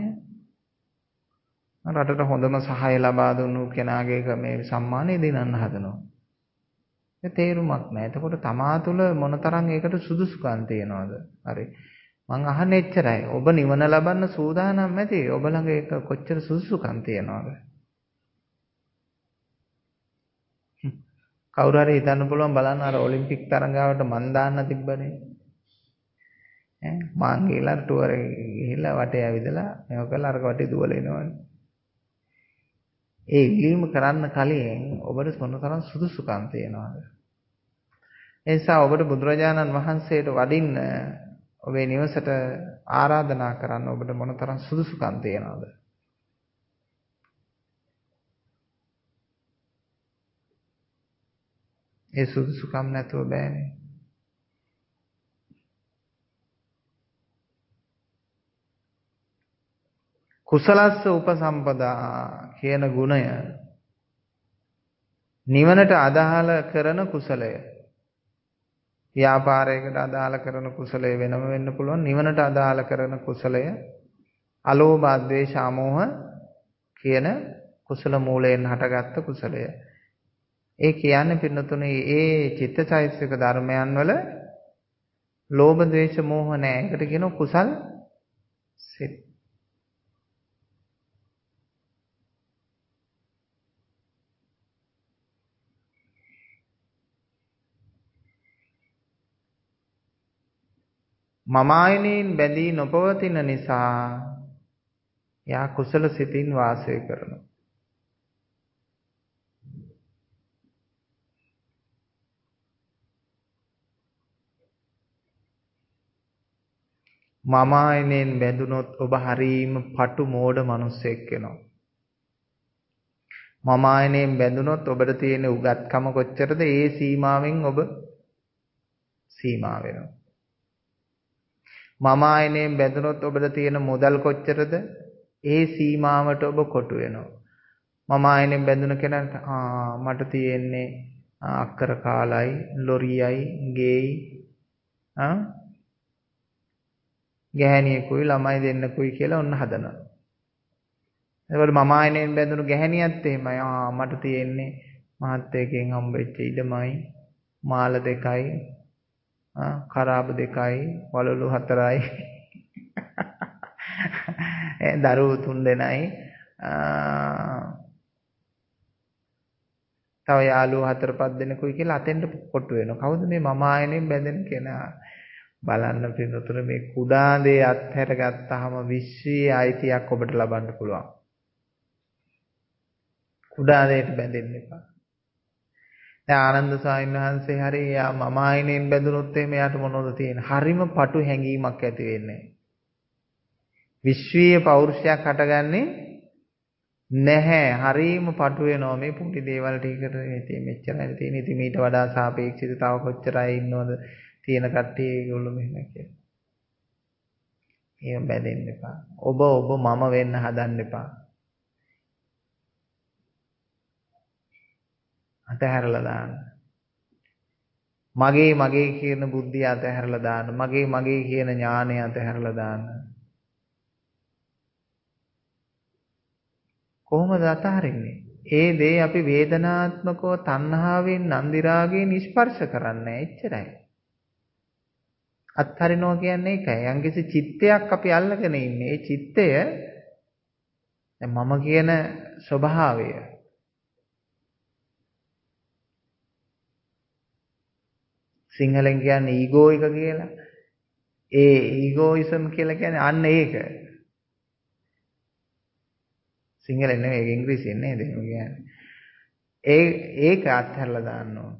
රටට හොඳම සහාය ලබා දුන්නු කෙනාගේ මේ සම්මානය දෙනන්න හදනවා. ඒ තේරුමක් නැහැ. එතකොට තමා තුළ මොනතරම් ඒකට සුදුසුකම් තියනවද? හරි. මං අහන්නේ එච්චරයි. ඔබ නිවන ලබන්න සූදානම් නැති. ඔබ ළඟ ඒක කොච්චර සුදුසුකම් තියනවද? කවුරු හරි හිතන්න පුළුවන් බලන්න අර ඔලිම්පික් තරඟාවට මන් දාන්න තිබ්බනේ. මං ගිහලා ටුවර් එකේ ගිහිල්ලා වටේ ඇවිදලා මේක කරලා අරක වටේ දුවලා එනවනේ. ඒ ඉල්ලීම කරන්න කලින් ඔබට මොනතරම් සුදුසුකම් තියනවද? ඒ නිසා ඔබට බුදුරජාණන් වහන්සේට වඩින්න ඔබේ නිවසට ආරාධනා කරන්න ඔබට මොනතරම් සුදුසුකම් තියනවද? ඒ සුදුසුකම් නැතුව බෑනේ. කුසලස්ස උපසම්පදා කියන ගුණය නිවනට අදාළ කරන කුසලය. ව්‍යාපාරයකට අදාළ කරන කුසලය වෙනම වෙන්න පුළුවන්. නිවනට අදාළ කරන කුසලය අලෝභ අද්වේෂ අමෝහ කියන කුසල මූලයෙන් හටගත්ත කුසලය. ඒ කියන්නේ පින්නතුනේ ඒ චිත්තචෛතසික ධර්මයන් වල ලෝභ ද්වේෂ මෝහ නැහැ. ඒකට කියනවා කුසල් සිත්. මමායනෙන් බැඳී නොපවතින නිසා යා කුසල සිතින් වාසය කරනවා. මම ආයනෙන් බැඳුනොත් ඔබ හරීම පටු මෝඩ මිනිස්සෙක් වෙනවා. මම ආයනෙන් බැඳුනොත් ඔබට තියෙන උගත්කම කොච්චරද ඒ සීමාවෙන් ඔබ සීමා වෙනවා. මම ආයනෙන් බැඳුනොත් ඔබට තියෙන මුදල් කොච්චරද ඒ සීමාවට ඔබ කොටු වෙනවා. මම ආයනෙන් බැඳුන කෙනාට මට තියෙන්නේ අක්කර කාලයි ලොරියයි ගේයි ගැහණියකුයි ළමයි දෙන්නකුයි කියලා ඔන්න හදනවා. එතකොට මම ආයනෙන් බැඳුණු ගැහණියත් එහෙමයි. මට තියෙන්නේ මහත්තයකින් හම්බෙච්ච ඉඩමයි මාල දෙකයි කරාබ දෙකයි වලලු හතරයි දරුවෝ 3 දෙනයි තව යාළුවෝ 4-5 දෙනෙකුයි කියලා අතෙන්ට කොටු වෙනවා. කවුද මේ මම ආයනෙන් බැඳෙන කෙනා? බලන්න පිටුතුර මේ කුඩා දේ අත්හැර ගත්තාම විශ්වයේ අයිතියක් ඔබට ලබන්න පුළුවන්. කුඩා දෙයට බැඳෙන්න එපා. දැන් ආනන්ද ස්වාමීන් වහන්සේ හරි යා මම ආයනෙන් බැඳුනොත් එහෙම යාට මොනවද තියෙන්නේ? හරිම පටු හැඟීමක් ඇති වෙන්නේ. විශ්වීය පෞරුෂයක් හටගන්නේ නැහැ. හරිම පටු වෙනවා මේ පුටි දේවල් ටිකට. ඉතින් මෙච්චරයි තියෙන්නේ. ඉතින් මීට වඩා සාපේක්ෂිත තව කොච්චර අය ඉන්නවද තියෙන කට්ටිය ඒගොල්ලෝ මෙහෙම කියලා. එහෙම බැඳෙන්න එපා. ඔබ මම වෙන්න හදන්න එපා. අතහැරලා දාන්න. මගේ කියන බුද්ධිය අතහැරලා දාන්න. මගේ කියන ඥානය අතහැරලා දාන්න. කොහොමද අතහරින්නේ? ඒ දේ අපි වේදනාත්මකව තණ්හාවෙන් නන්දි රාගයෙන් ස්පර්ශ කරන්නේ එච්චරයි. අත්හරිනවා කියන්නේ ඒකයි. යම්කිසි චිත්තයක් අපි අල්ලගෙන ඉන්නේ. ඒ චිත්තය දැන් මම කියන ස්වභාවය සිංහලෙන් කියන්නේ ඊගෝ එක කියලා. ඒ ඊගෝයිසම් කියලා කියන්නේ අන්න ඒක. සිංහලෙන් නෙවෙයි ඒක ඉංග්‍රීසියෙන් නේද එහෙම කියන්නේ. ඒක අත්හැරලා දාන්න ඕන.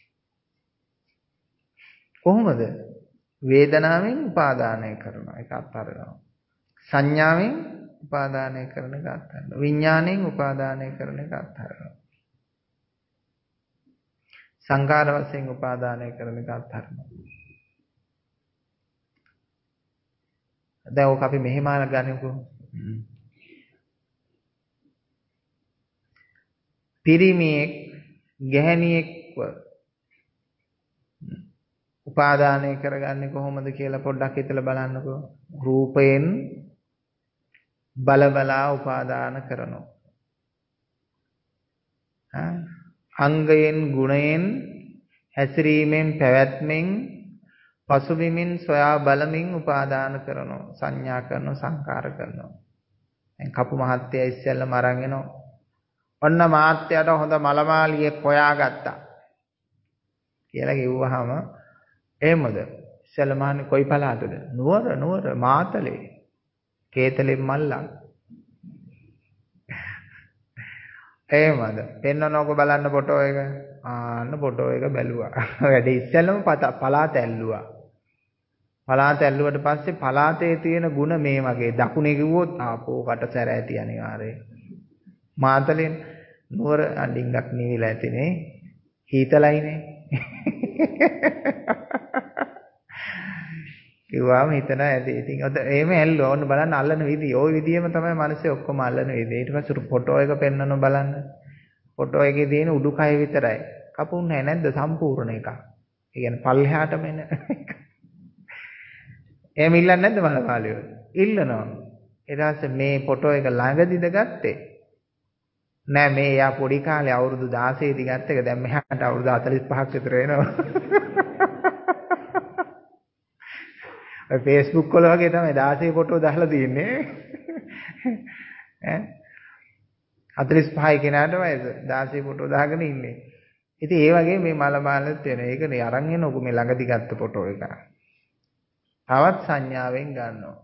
කොහොමද? වේදනාවෙන් උපාදානය කරනවා. ඒක අත්හරිනවා. සංඥාවෙන් උපාදානය කරන එක අත්හරිනවා. විඥාණයෙන් උපාදානය කරන එක අත්හරිනවා. සංකාර වශයෙන් උපාදානය කරන එක අත්හරිනවා. දැන් ඔක අපි මෙහෙම ගන්නකො. පිරිමියෙක් ගැහණියෙක්ව උපාදානය කරගන්නේ කොහොමද කියලා පොඩ්ඩක් හිතලා බලන්නකෝ. රූපයෙන් බලබලා උපාදාන කරනවා. අංගයෙන් ගුණයෙන් හැසිරීමෙන් පැවැත්මෙන් පසුබිමින් සොයා බලමින් උපාදාන කරනවා. සංඥා කරනවා සංකාර කරනවා. දැන් කපු මහත්තයා ඉස්සෙල්ලම අරන් එනවා. ඔන්න මාත්‍යට හොඳ මලමාලියෙක් හොයාගත්තා කියලා කිව්වහම එහෙමද? ඉස්සෙල්ලම අහන්නේ කොයි පළාතද? නුවර මාතලේ. කේතලෙන් මල්ලක්. එහෙමද? පෙන්නනකො බලන්න ෆොටෝ එක. ආන්න ෆොටෝ එක බැලුවා. වැඩි ඉස්සෙල්ලම පළාත ඇල්ලුවා. පළාත ඇල්ලුවට පස්සේ පළාතේ තියෙන ಗುಣ මේ වගේ දකුණේ කිව්වොත් ආපෝ කට සැර ඇති අනිවාර්යයෙන්. මාතලෙන් නුවර ඩිංගක් නිවිලා ඇතිනේ. හීතලයිනේ. කිව්වම හිතන ඇති. ඉතින් ඔත එහෙම ඇල්ලුවා. ඔන්න බලන්න අල්ලන විදිය. ওই විදියෙම තමයි මිනිස්සු ඔක්කොම අල්ලන විදිය. ඊට පස්සේ ෆොටෝ එක පෙන්නන බලන්න. ෆොටෝ එකේ තියෙන උඩුකය විතරයි. කපුන්නේ නැද්ද සම්පූර්ණ එක. ඒ කියන්නේ පල්ලෙහාටම එන. එහෙම ඉල්ලන්නේ නැද්ද මලපාලියෝ? ඉල්ලනවා. ඊට පස්සේ මේ ෆොටෝ එක ළඟදිද ගත්තේ? නෑ මේ යා පොඩි කාලේ අවුරුදු 16 දී ගත්ත එක දැන් මෙහාට අවුරුදු 45ක් විතර වෙනවා. ඔය Facebook වල වගේ තමයි 16 ෆොටෝ දාලා තියෙන්නේ. ඈ 45 කෙනාට වයස 16 ෆොටෝ දාගෙන ඉන්නේ. ඉතින් ඒ වගේ මේ මල මාලත් වෙනවා. ඒකනේ අරන් එනකො මේ ළඟදි ගත්ත ෆොටෝ එක. තවත් සංඥාවෙන් ගන්නවා.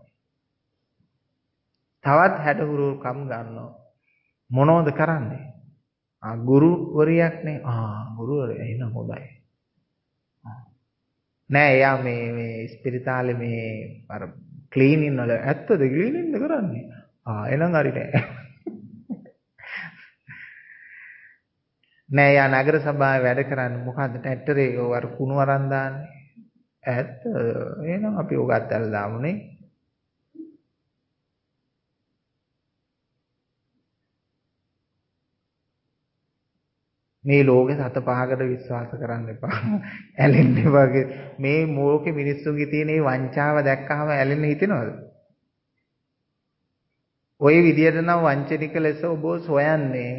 තවත් හැඩහුරුකම් ගන්නවා. මොනවද කරන්නේ? ගුරුවරියක් නේ. ගුරුවරයා එන හොඳයි. නෑ එයා මේ ස්පිරිතාලේ මේ අර ක්ලීනින් වල ඇත්තද ක්ලීනින්ද කරන්නේ? එහෙනම් හරි නෑ. නෑ යා නගර සභාවේ වැඩ කරන්නේ මොකද්ද ටැට්ටරේ අර කුණු අරන් දාන්නේ. ඇත්ත එහෙනම් අපි ඔක අත්හැරලා දාමුනේ. මේ ලෝකේ සත පහකට විශ්වාස කරන්න එපා. ඇලෙන්න වගේ මේ ලෝකේ මිනිස්සුන්ගේ තියෙන මේ වංචාව දැක්කහම ඇලෙන්න හිතෙනවද? ওই විදියට නම් වංචනික ලෙස ඔබ සොයන්නේ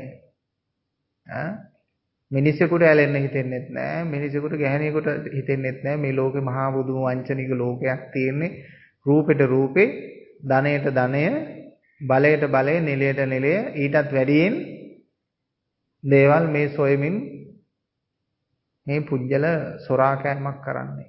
මිනිසෙකුට ඇලෙන්න හිතෙන්නෙත් නෑ මිනිසෙකුට ගැහණියෙකුට හිතෙන්නෙත් නෑ මේ ලෝකේ මහා බුදුම වංචනික ලෝකයක් තියෙන්නේ රූපෙට රූපේ ධනයට ධනය බලයට බලය නිලයට නිලය ඊටත් වැඩියෙන් දේවල් මේ සොයමින් මේ පුජ්‍යල සොරා කෑමක් කරන්නේ.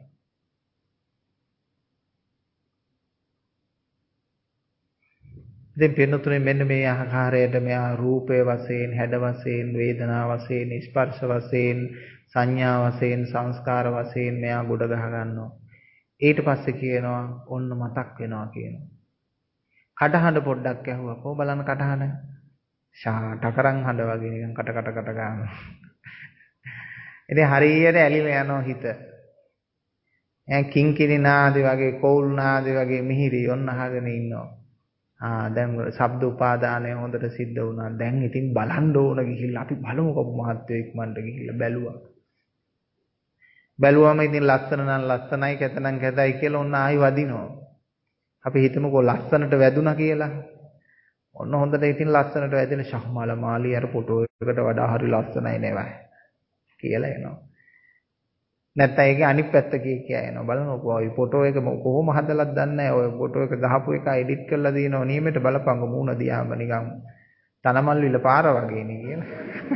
ඉතින් පින්නතුනේ මෙන්න මේ ආකාරයට මෙයා රූපයේ වශයෙන්, හැඩ වශයෙන්, වේදනා වශයෙන්, ස්පර්ශ වශයෙන්, සංඥා වශයෙන්, සංස්කාර වශයෙන් මෙයා ගොඩ ගහ ගන්නවා. ඊට පස්සේ කියනවා ඔන්න මතක් වෙනවා කියනවා. කටහඬ පොඩ්ඩක් ඇහුවා. කොහොම බලන්න කටහඬ? ටකරන් හඬ වගේ නිකන් කට ගන්නවා. ඉතින් හරියට ඇලිලා යනවා හිත. කිංකිණි නාදේ වගේ, කෝල් නාදේ වගේ මිහිරි ඔන්න අහගෙන ඉන්නවා. දැන් ශබ්ද උපාදානය හොඳට සිද්ධ වුණා. දැන් ඉතින් බලන්න ඕන ගිහිල්ලා අපි බලමුකෝ මහත්වෝ ඉක්මනට ගිහිල්ලා බැලුවා. බැලුවම ඉතින් ලස්සන නම් ලස්සනයි, කැත නම් කැතයි කියලා ඔන්න ආයි වදිනවා. අපි හිතමුකෝ ලස්සනට වැදුනා කියලා. ඔන්න හොඳට ඉතින් ලස්සනට වැදෙන ශහ්මාල මාලී අර ෆොටෝ එකට වඩා හරි ලස්සනයි නේද කියලා එනවා. නැත්නම් ඒකේ අනිත් පැත්ත කිය එනවා. බලනකො ඔය ෆොටෝ එක කොහොම හදලාද දන්නේ නැහැ. ඔය ෆොටෝ එක ගහපු එක එඩිට් කරලා දිනනවා නියමෙට බලපංග මූණ දිහාම නිකන් තනමල් විල පාර වගේ නේ කියලා.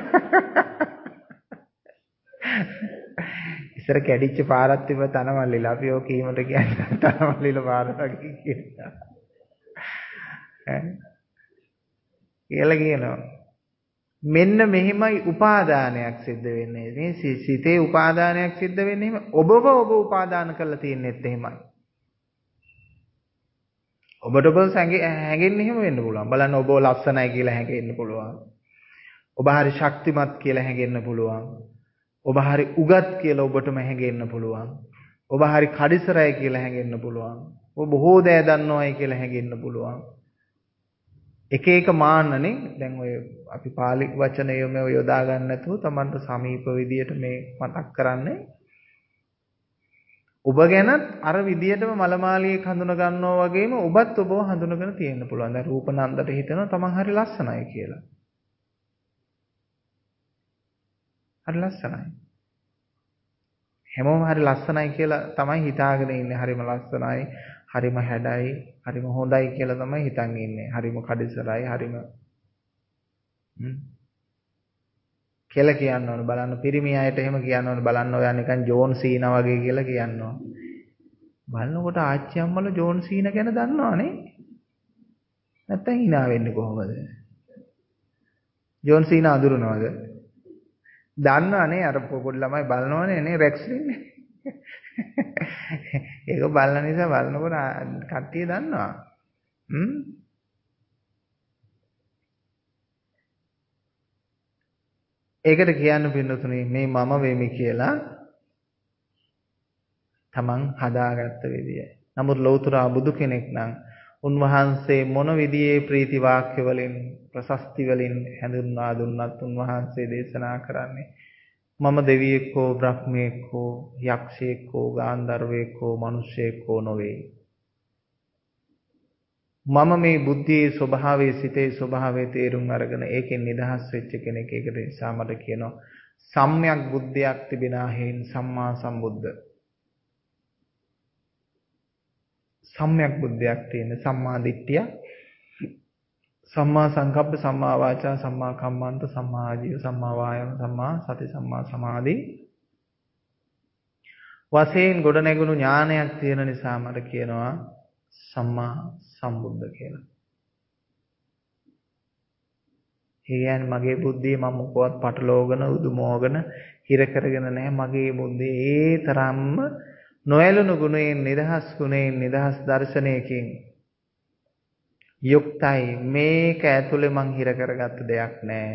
ඉස්සර කැඩිච්ච පාරක් තිබ්බ තනමල් විල අපි ඔය කීමට කියන්නේ තනමල් විල පාර වගේ කියලා. කියලා කියනවා. මෙන්න මෙහිමයි උපාදානයක් සිද්ධ වෙන්නේ. මේ සිතේ උපාදානයක් සිද්ධ වෙන්නේ එහෙම ඔබව ඔබ උපාදාන කරලා තියන්නෙත් එහෙමයි. ඔබට ඔබ හැඟෙන්න එහෙම වෙන්න පුළුවන්. බලන්න ඔබ ලස්සනයි කියලා හැඟෙන්න පුළුවන්. ඔබ හරි ශක්තිමත් කියලා හැඟෙන්න පුළුවන්. ඔබ හරි උගත් කියලා ඔබටම හැඟෙන්න පුළුවන්. ඔබ හරි කඩිසරයි කියලා හැඟෙන්න පුළුවන්. ඔබ බොහෝ දෑ දන්නවයි කියලා හැඟෙන්න පුළුවන්. එක එක මාන්නනේ දැන් ඔය අපි පාලි වචන යොදා ගන්න නැතුව Tamanට සමීප විදියට මේ මතක් කරන්නේ ඔබ ගැනත් අර විදියටම මලමාලියෙක් හඳුන ගන්නවා වගේම ඔබත් ඔබව හඳුනගෙන තියෙන්න පුළුවන්. දැන් රූපනන්දට හිතෙනවා Taman හරි ලස්සනයි කියලා. හරි ලස්සනයි. හැමෝම හරි ලස්සනයි කියලා තමයි හිතාගෙන ඉන්නේ. හරිම ලස්සනයි, හරිම හැඩයි, හරිම හොඳයි කියලා තමයි හිතන් ඉන්නේ. හරිම කඩිසරයි, හරිම කියලා කියන්න ඕන. බලන්න පිරිමි අයට එහෙම කියන්න ඕන. බලන්න ඔයා නිකන් ජෝන් සීනා වගේ කියලා කියනවා. බලනකොට ආච්චි අම්මලා ජෝන් සීනා ගැන දන්නවනේ. නැත්තම් hina වෙන්නේ කොහොමද? ජෝන් සීනා අඳුරනවද? දන්නවනේ අර පොඩි ළමයි බලනවනේ නේ රැක්ස්ලින්. ඒක බලන නිසා බලනකොට කට්ටිය දන්නවා. ඒකට කියන්න පින්නතුනේ මේ මම වෙමි කියලා තමන් හදාගත්ත විදිය. නමුත් ලෞතර බුදු කෙනෙක් නම් උන්වහන්සේ මොන විදියේ ප්‍රීති වාක්‍ය වලින් ප්‍රශස්ති වලින් හැඳුන්වා දුන්නත් උන්වහන්සේ දේශනා කරන්නේ මම දෙවියෙක් හෝ බ්‍රහ්මයෙක් හෝ යක්ෂයෙක් හෝ ගාන්ධර්වයෙක් හෝ මිනිසෙක් හෝ නොවේ. මම මේ බුද්ධියේ ස්වභාවයේ සිතේ ස්වභාවයේ තේරුම් අරගෙන ඒකෙන් නිදහස් වෙච්ච කෙනෙක්. ඒකට නිසා මට කියනවා සම්‍යක් බුද්ධියක් තිබෙනා හේන් සම්මා සම්බුද්ධ. සම්‍යක් බුද්ධියක් තියෙන සම්මා දිට්ඨිය, සම්මා සංකප්ප, සම්මා වාචා, සම්මා කම්මන්ත, සම්මා ආජීව, සම්මා වායාම, සම්මා සති, සම්මා සමාධි වශයෙන් ගොඩ නැගුණු ඥානයක් තියෙන නිසා මට කියනවා සම්මා සම්බුද්ධ කියලා. ඒ කියන්නේ මගේ බුද්ධිය මම මොකවත් පටලවගෙන උදුමෝගෙන හිර කරගෙන නැහැ. මගේ බුද්ධිය ඒ තරම්ම නොයලුණු ගුණයෙන් නිදහස් ගුණයෙන් නිදහස් දර්ශනයකින් යුක්තයි. මේක ඇතුලේ මං හිර කරගත්ත දෙයක් නෑ.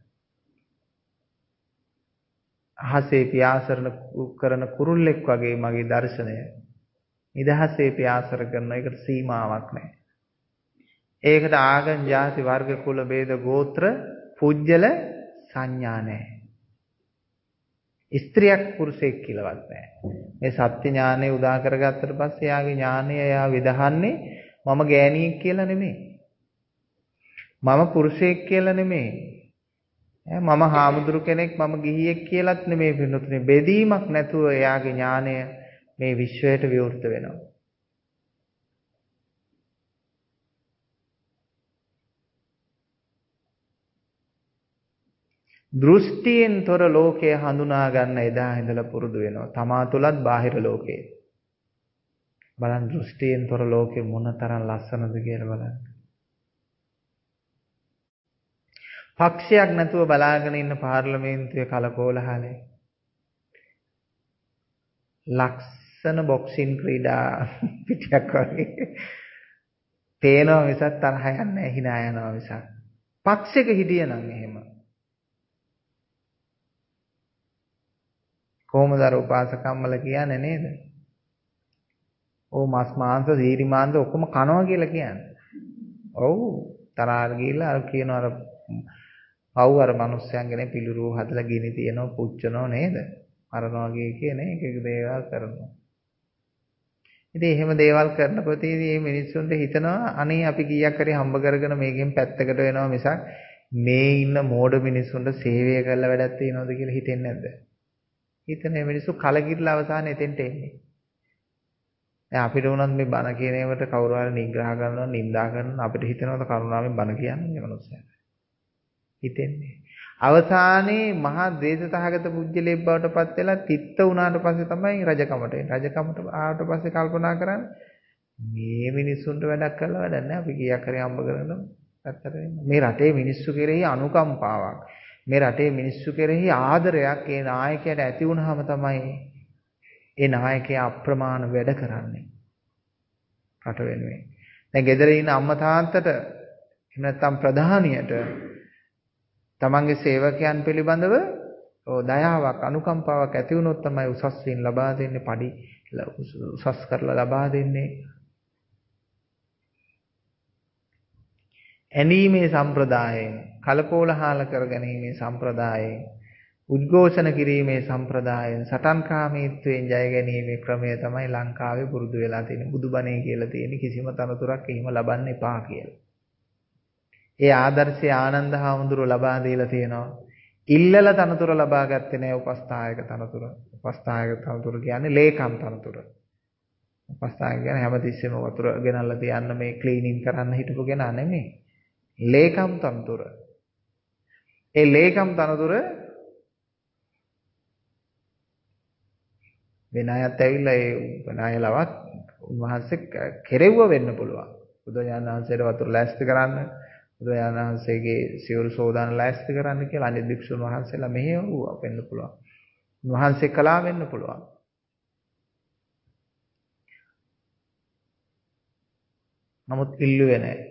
අහසේ පියාසරන කරන කුරුල්ලෙක් වගේ මගේ දර්ශනය. නිදහසේ පියාසර කරන එකට සීමාවක් නෑ. ඒකට ආගම් ජාති වර්ග කුල ભેද ගෝත්‍ර පුජ්‍යල සංඥා නෑ. ස්ත්‍රියක් පුරුෂයෙක් කියලාවත් නෑ. මේ සත්‍ය ඥානය උදා කරගත්තට පස්සේ යාගේ ඥානය එයා විදහන්නේ මම ගෑණියෙක් කියලා නෙමෙයි. මම පුරුෂයෙක් කියලා නෙමෙයි. මම හාමුදුරු කෙනෙක් මම ගිහියෙක් කියලාත් නෙමෙයි පින්නතුනේ. බෙදීමක් නැතුව එයාගේ ඥානය මේ විශ්වයට විවෘත වෙනවා. දෘෂ්ටියෙන් තොර ලෝකය හඳුනා ගන්න එදා ඉඳලා පුරුදු වෙනවා. තමා තුලත් බාහිර ලෝකේ. බලන්න දෘෂ්ටියෙන් තොර ලෝකෙ මොනතරම් ලස්සනද කියලා බලන්න. පක්ෂයක් නැතුව බලාගෙන ඉන්න පාර්ලිමේන්තුවේ කලකෝලහලයි. ලක්ෂණ බොක්සින් ක්‍රීඩා පිටියක් වගේ. පේනවා මිසක් තරහ යන්නේ නැහැ, hina යනවා මිසක්. පක්ෂයක හිටියනම් එහෙම. කොහොමද අර උපාසකම්මල කියන්නේ නේද? ඕ මස් මාංශ සීරි මාංශ ඔක්කොම කනවා කියලා කියන්නේ. ඔව් තරහට ගිහිල්ලා අර කියනවා අර පව් අර මිනිස්යන්ගෙන පිළිරුව හදලා ගිනි තියනවා පුච්චනවා නේද? මරනවා කියන එක දේවල් කරනවා. ඉතින් එහෙම දේවල් කරනකොටදී මේ මිනිස්සුන්ට හිතනවා අනේ අපි කීයක් හරි හම්බ කරගෙන මේකෙන් පැත්තකට වෙනවා මිසක් මේ ඉන්න මෝඩ මිනිස්සුන්ට සේවය කරලා වැඩක් තියනවද කියලා හිතෙන්නේ නැද්ද? හිතන මේ මිනිස්සු කලකිරලා අවසානයේ එතෙන්ට එන්නේ. දැන් අපිට උනත් මේ බණ කියන ඒවට කවුරු හරි නිග්‍රහ කරනවා නිඳා කරනවා අපිට හිතනවද කරුණාවෙන් බණ කියන්නේ මේ මිනිස්සුන්ට? හිතෙන්නේ. අවසානයේ මහා ද්වේෂසහගත පුජ්‍යලෙක් බවට පත් වෙලා තිත්ත වුණාට පස්සේ තමයි රජකමට එන්නේ. රජකමට ආවට පස්සේ කල්පනා කරන්නේ මේ මිනිස්සුන්ට වැඩක් කරලා වැඩක් නැහැ. අපි කීයක් හරි හම්බ කරගන්න පැත්තට වෙන්න. මේ රටේ මිනිස්සු කෙරෙහි අනුකම්පාවක්. මේ රටේ මිනිස්සු කෙරෙහි ආදරයක් ඒ නායකයාට ඇති වුණාම තමයි ඒ නායකයා අප්‍රමාණ වැඩ කරන්නේ. රට වෙනුවෙන්. දැන් ගෙදර ඉන්න අම්මා තාත්තට එහෙම නැත්නම් ප්‍රධානියට තමන්ගේ සේවකයන් පිළිබඳව දයාවක් අනුකම්පාවක් ඇති වුණොත් තමයි උසස් වීම ලබා දෙන්නේ පඩි උසස් කරලා ලබා දෙන්නේ. ඇනීමේ සම්ප්‍රදායයෙන් කලකෝලහල කරගැනීමේ සම්ප්‍රදායයෙන් උද්ඝෝෂණ කිරීමේ සම්ප්‍රදායයෙන් සටන්කාමීත්වයෙන් ජය ගැනීමේ ක්‍රමය තමයි ලංකාවේ පුරුදු වෙලා තියෙන්නේ. බුදුබණේ කියලා තියෙන කිසිම තනතුරක් එහෙම ලබන්න එපා කියලා. ඒ ආදර්ශය ආනන්ද හාමුදුරුවෝ ලබා දීලා තියෙනවා. ඉල්ලල තනතුර ලබා ගත්තේ නෑ උපස්ථායක තනතුර. උපස්ථායක තනතුර කියන්නේ ලේකම් තනතුර. උපස්ථායක කියන්නේ හැමතිස්සෙම වතුර ගෙනල්ලා තියන්න මේ ක්ලීනින් කරන්න හිටපු කෙනා නෙමෙයි. ලේකම් තනතුර. ඒ ලේකම් තනතුර වෙන අයත් ඇවිල්ලා ඒ වෙන අය ලවත් උන්වහන්සේ කෙරෙව්ව වෙන්න පුළුවන්. බුදුරජාණන් වහන්සේට වතුර ලෑස්ති කරන්න බුදුරජාණන් වහන්සේගේ සිවුරු සෝදාන ලෑස්ති කරන්න කියලා අනිත් භික්ෂුන් වහන්සේලා මෙහෙයවුවා වෙන්න පුළුවන්. උන්වහන්සේ කළා වෙන්න පුළුවන්. නමුත් ඉල්ලුවේ නැහැ.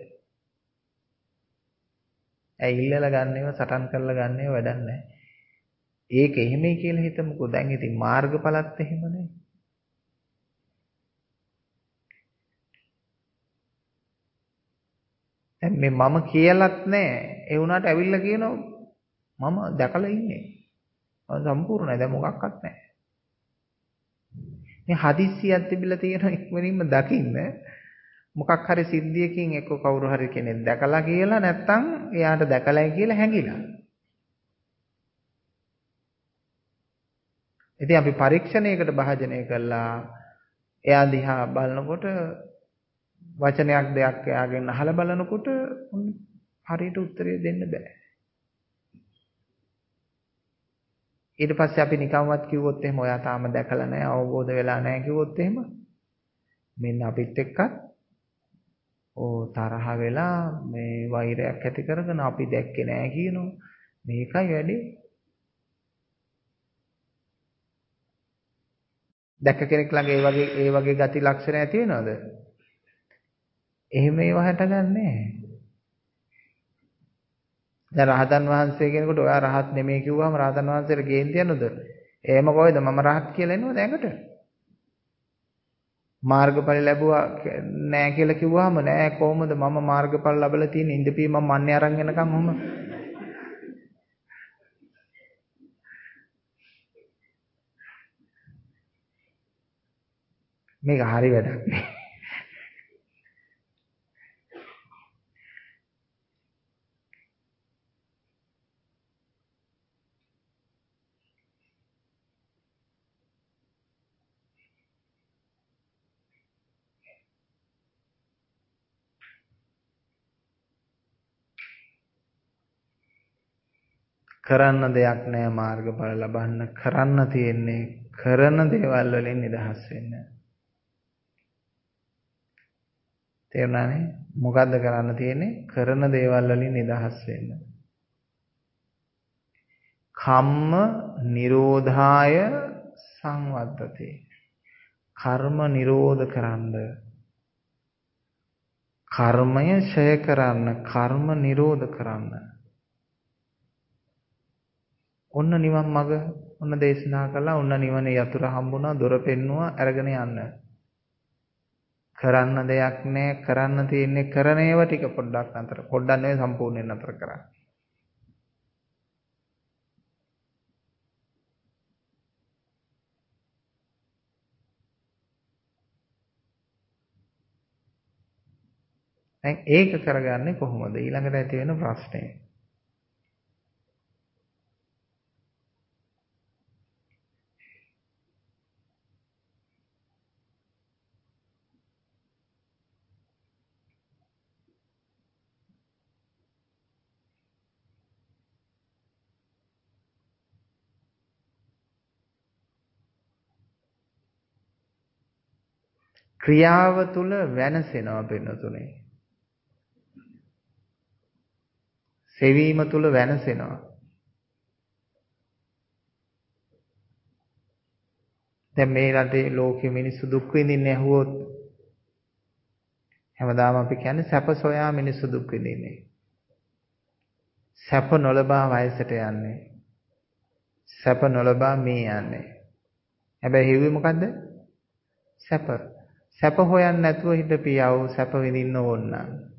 ඇයි ඉල්ලලා ගන්නේව සටන් කරලා ගන්නේව වැඩක් නැහැ. ඒක එහෙමයි කියලා හිතමුකෝ. දැන් ඉතින් මාර්ගඵලත් එහෙමනේ. දැන් මේ මම කියලත් නැහැ. ඒ වුණාට ඇවිල්ලා කියනවා මම දැකලා ඉන්නේ. සම්පූර්ණයි. දැන් මොකක්වත් නැහැ. මේ හදිස්සියක් තිබිලා තියෙන ඉක්මනින්ම දකින්න මොකක් හරි සිද්ධියකින් එක්ක කවුරු හරි කෙනෙක් දැකලා කියලා නැත්තම් එයාට දැකලායි කියලා හැංගිලා. ඉතින් අපි පරීක්ෂණයකට භාජනය කළා එයා දිහා බලනකොට වචනයක් දෙයක් එයාගෙන් අහලා බලනකොට හරියට උත්තරේ දෙන්න බෑ. ඊට පස්සේ අපි නිකම්වත් කිව්වොත් එහෙම ඔයා තාම දැකලා නැහැ අවබෝධ වෙලා නැහැ කිව්වොත් එහෙම මෙන්න අපිත් එක්කත් තරහ වෙලා මේ වෛරයක් ඇති කරගෙන අපි දැක්කේ නැහැ කියනවා. මේකයි වැඩි. දැක්ක කෙනෙක් ළඟ ඒ වගේ ගති ලක්ෂණ ඇති වෙනවද? එහෙම ඒවා හටගන්නේ. දැන් රහතන් වහන්සේ කෙනෙකුට ඔයා රහත් නෙමෙයි කිව්වම රහතන් වහන්සේට කේන්ති යනවද? එහෙම කොහෙද මම රහත් කියලා එනවද ඇඟට? මාර්ගඵල ලැබුවා නෑ කියලා කිව්වම නෑ කොහොමද මම මාර්ගඵල ලැබලා තියෙන්නේ ඉඳපී මම මන්නේ අරන් එනකම් ඔහම මේක හරි වැඩක් නේ. කරන්න දෙයක් නෑ මාර්ගඵල ලබන්න කරන්න තියෙන්නේ කරන දේවල් වලින් නිදහස් වෙන්න. තේරුණානේ? මොකද්ද කරන්න තියෙන්නේ? කරන දේවල් වලින් නිදහස් වෙන්න. කම්ම නිරෝධාය සංවද්දති. කර්ම නිරෝධ කරන්න. කර්මය ඡය කරන්න, කර්ම නිරෝධ කරන්න. ඔන්න නිවන් මඟ ඔන්න දේශනා කළා ඔන්න නිවනේ යතුරු හම්බුණා දොර පෙන්නුවා අරගෙන යන්න. කරන්න දෙයක් නෑ කරන්න තියෙන්නේ කරන ඒවා ටික පොඩ්ඩක් අතර පොඩ්ඩක් නෙවෙයි සම්පූර්ණයෙන් අතර කරන්න. දැන් ඒක කරගන්නේ කොහොමද ඊළඟට ඇති වෙන ප්‍රශ්නේ? ක්‍රියාව තුල වෙනසෙනවා පින්නතුනේ. සෙවීම තුල වෙනසෙනවා. දැන් මේ රටේ ලෝකෙ මිනිස්සු දුක් විඳින්නේ ඇහුවොත් හැමදාම අපි කියන්නේ සැප සොයා මිනිස්සු දුක් විඳින්නේ. සැප නොලබා වයසට යන්නේ. සැප නොලබා මේ යන්නේ. හැබැයි හිව්වේ මොකද්ද? සැප. සැප හොයන්න නැතුව හිටපියව සැප විඳින්න ඕන නම්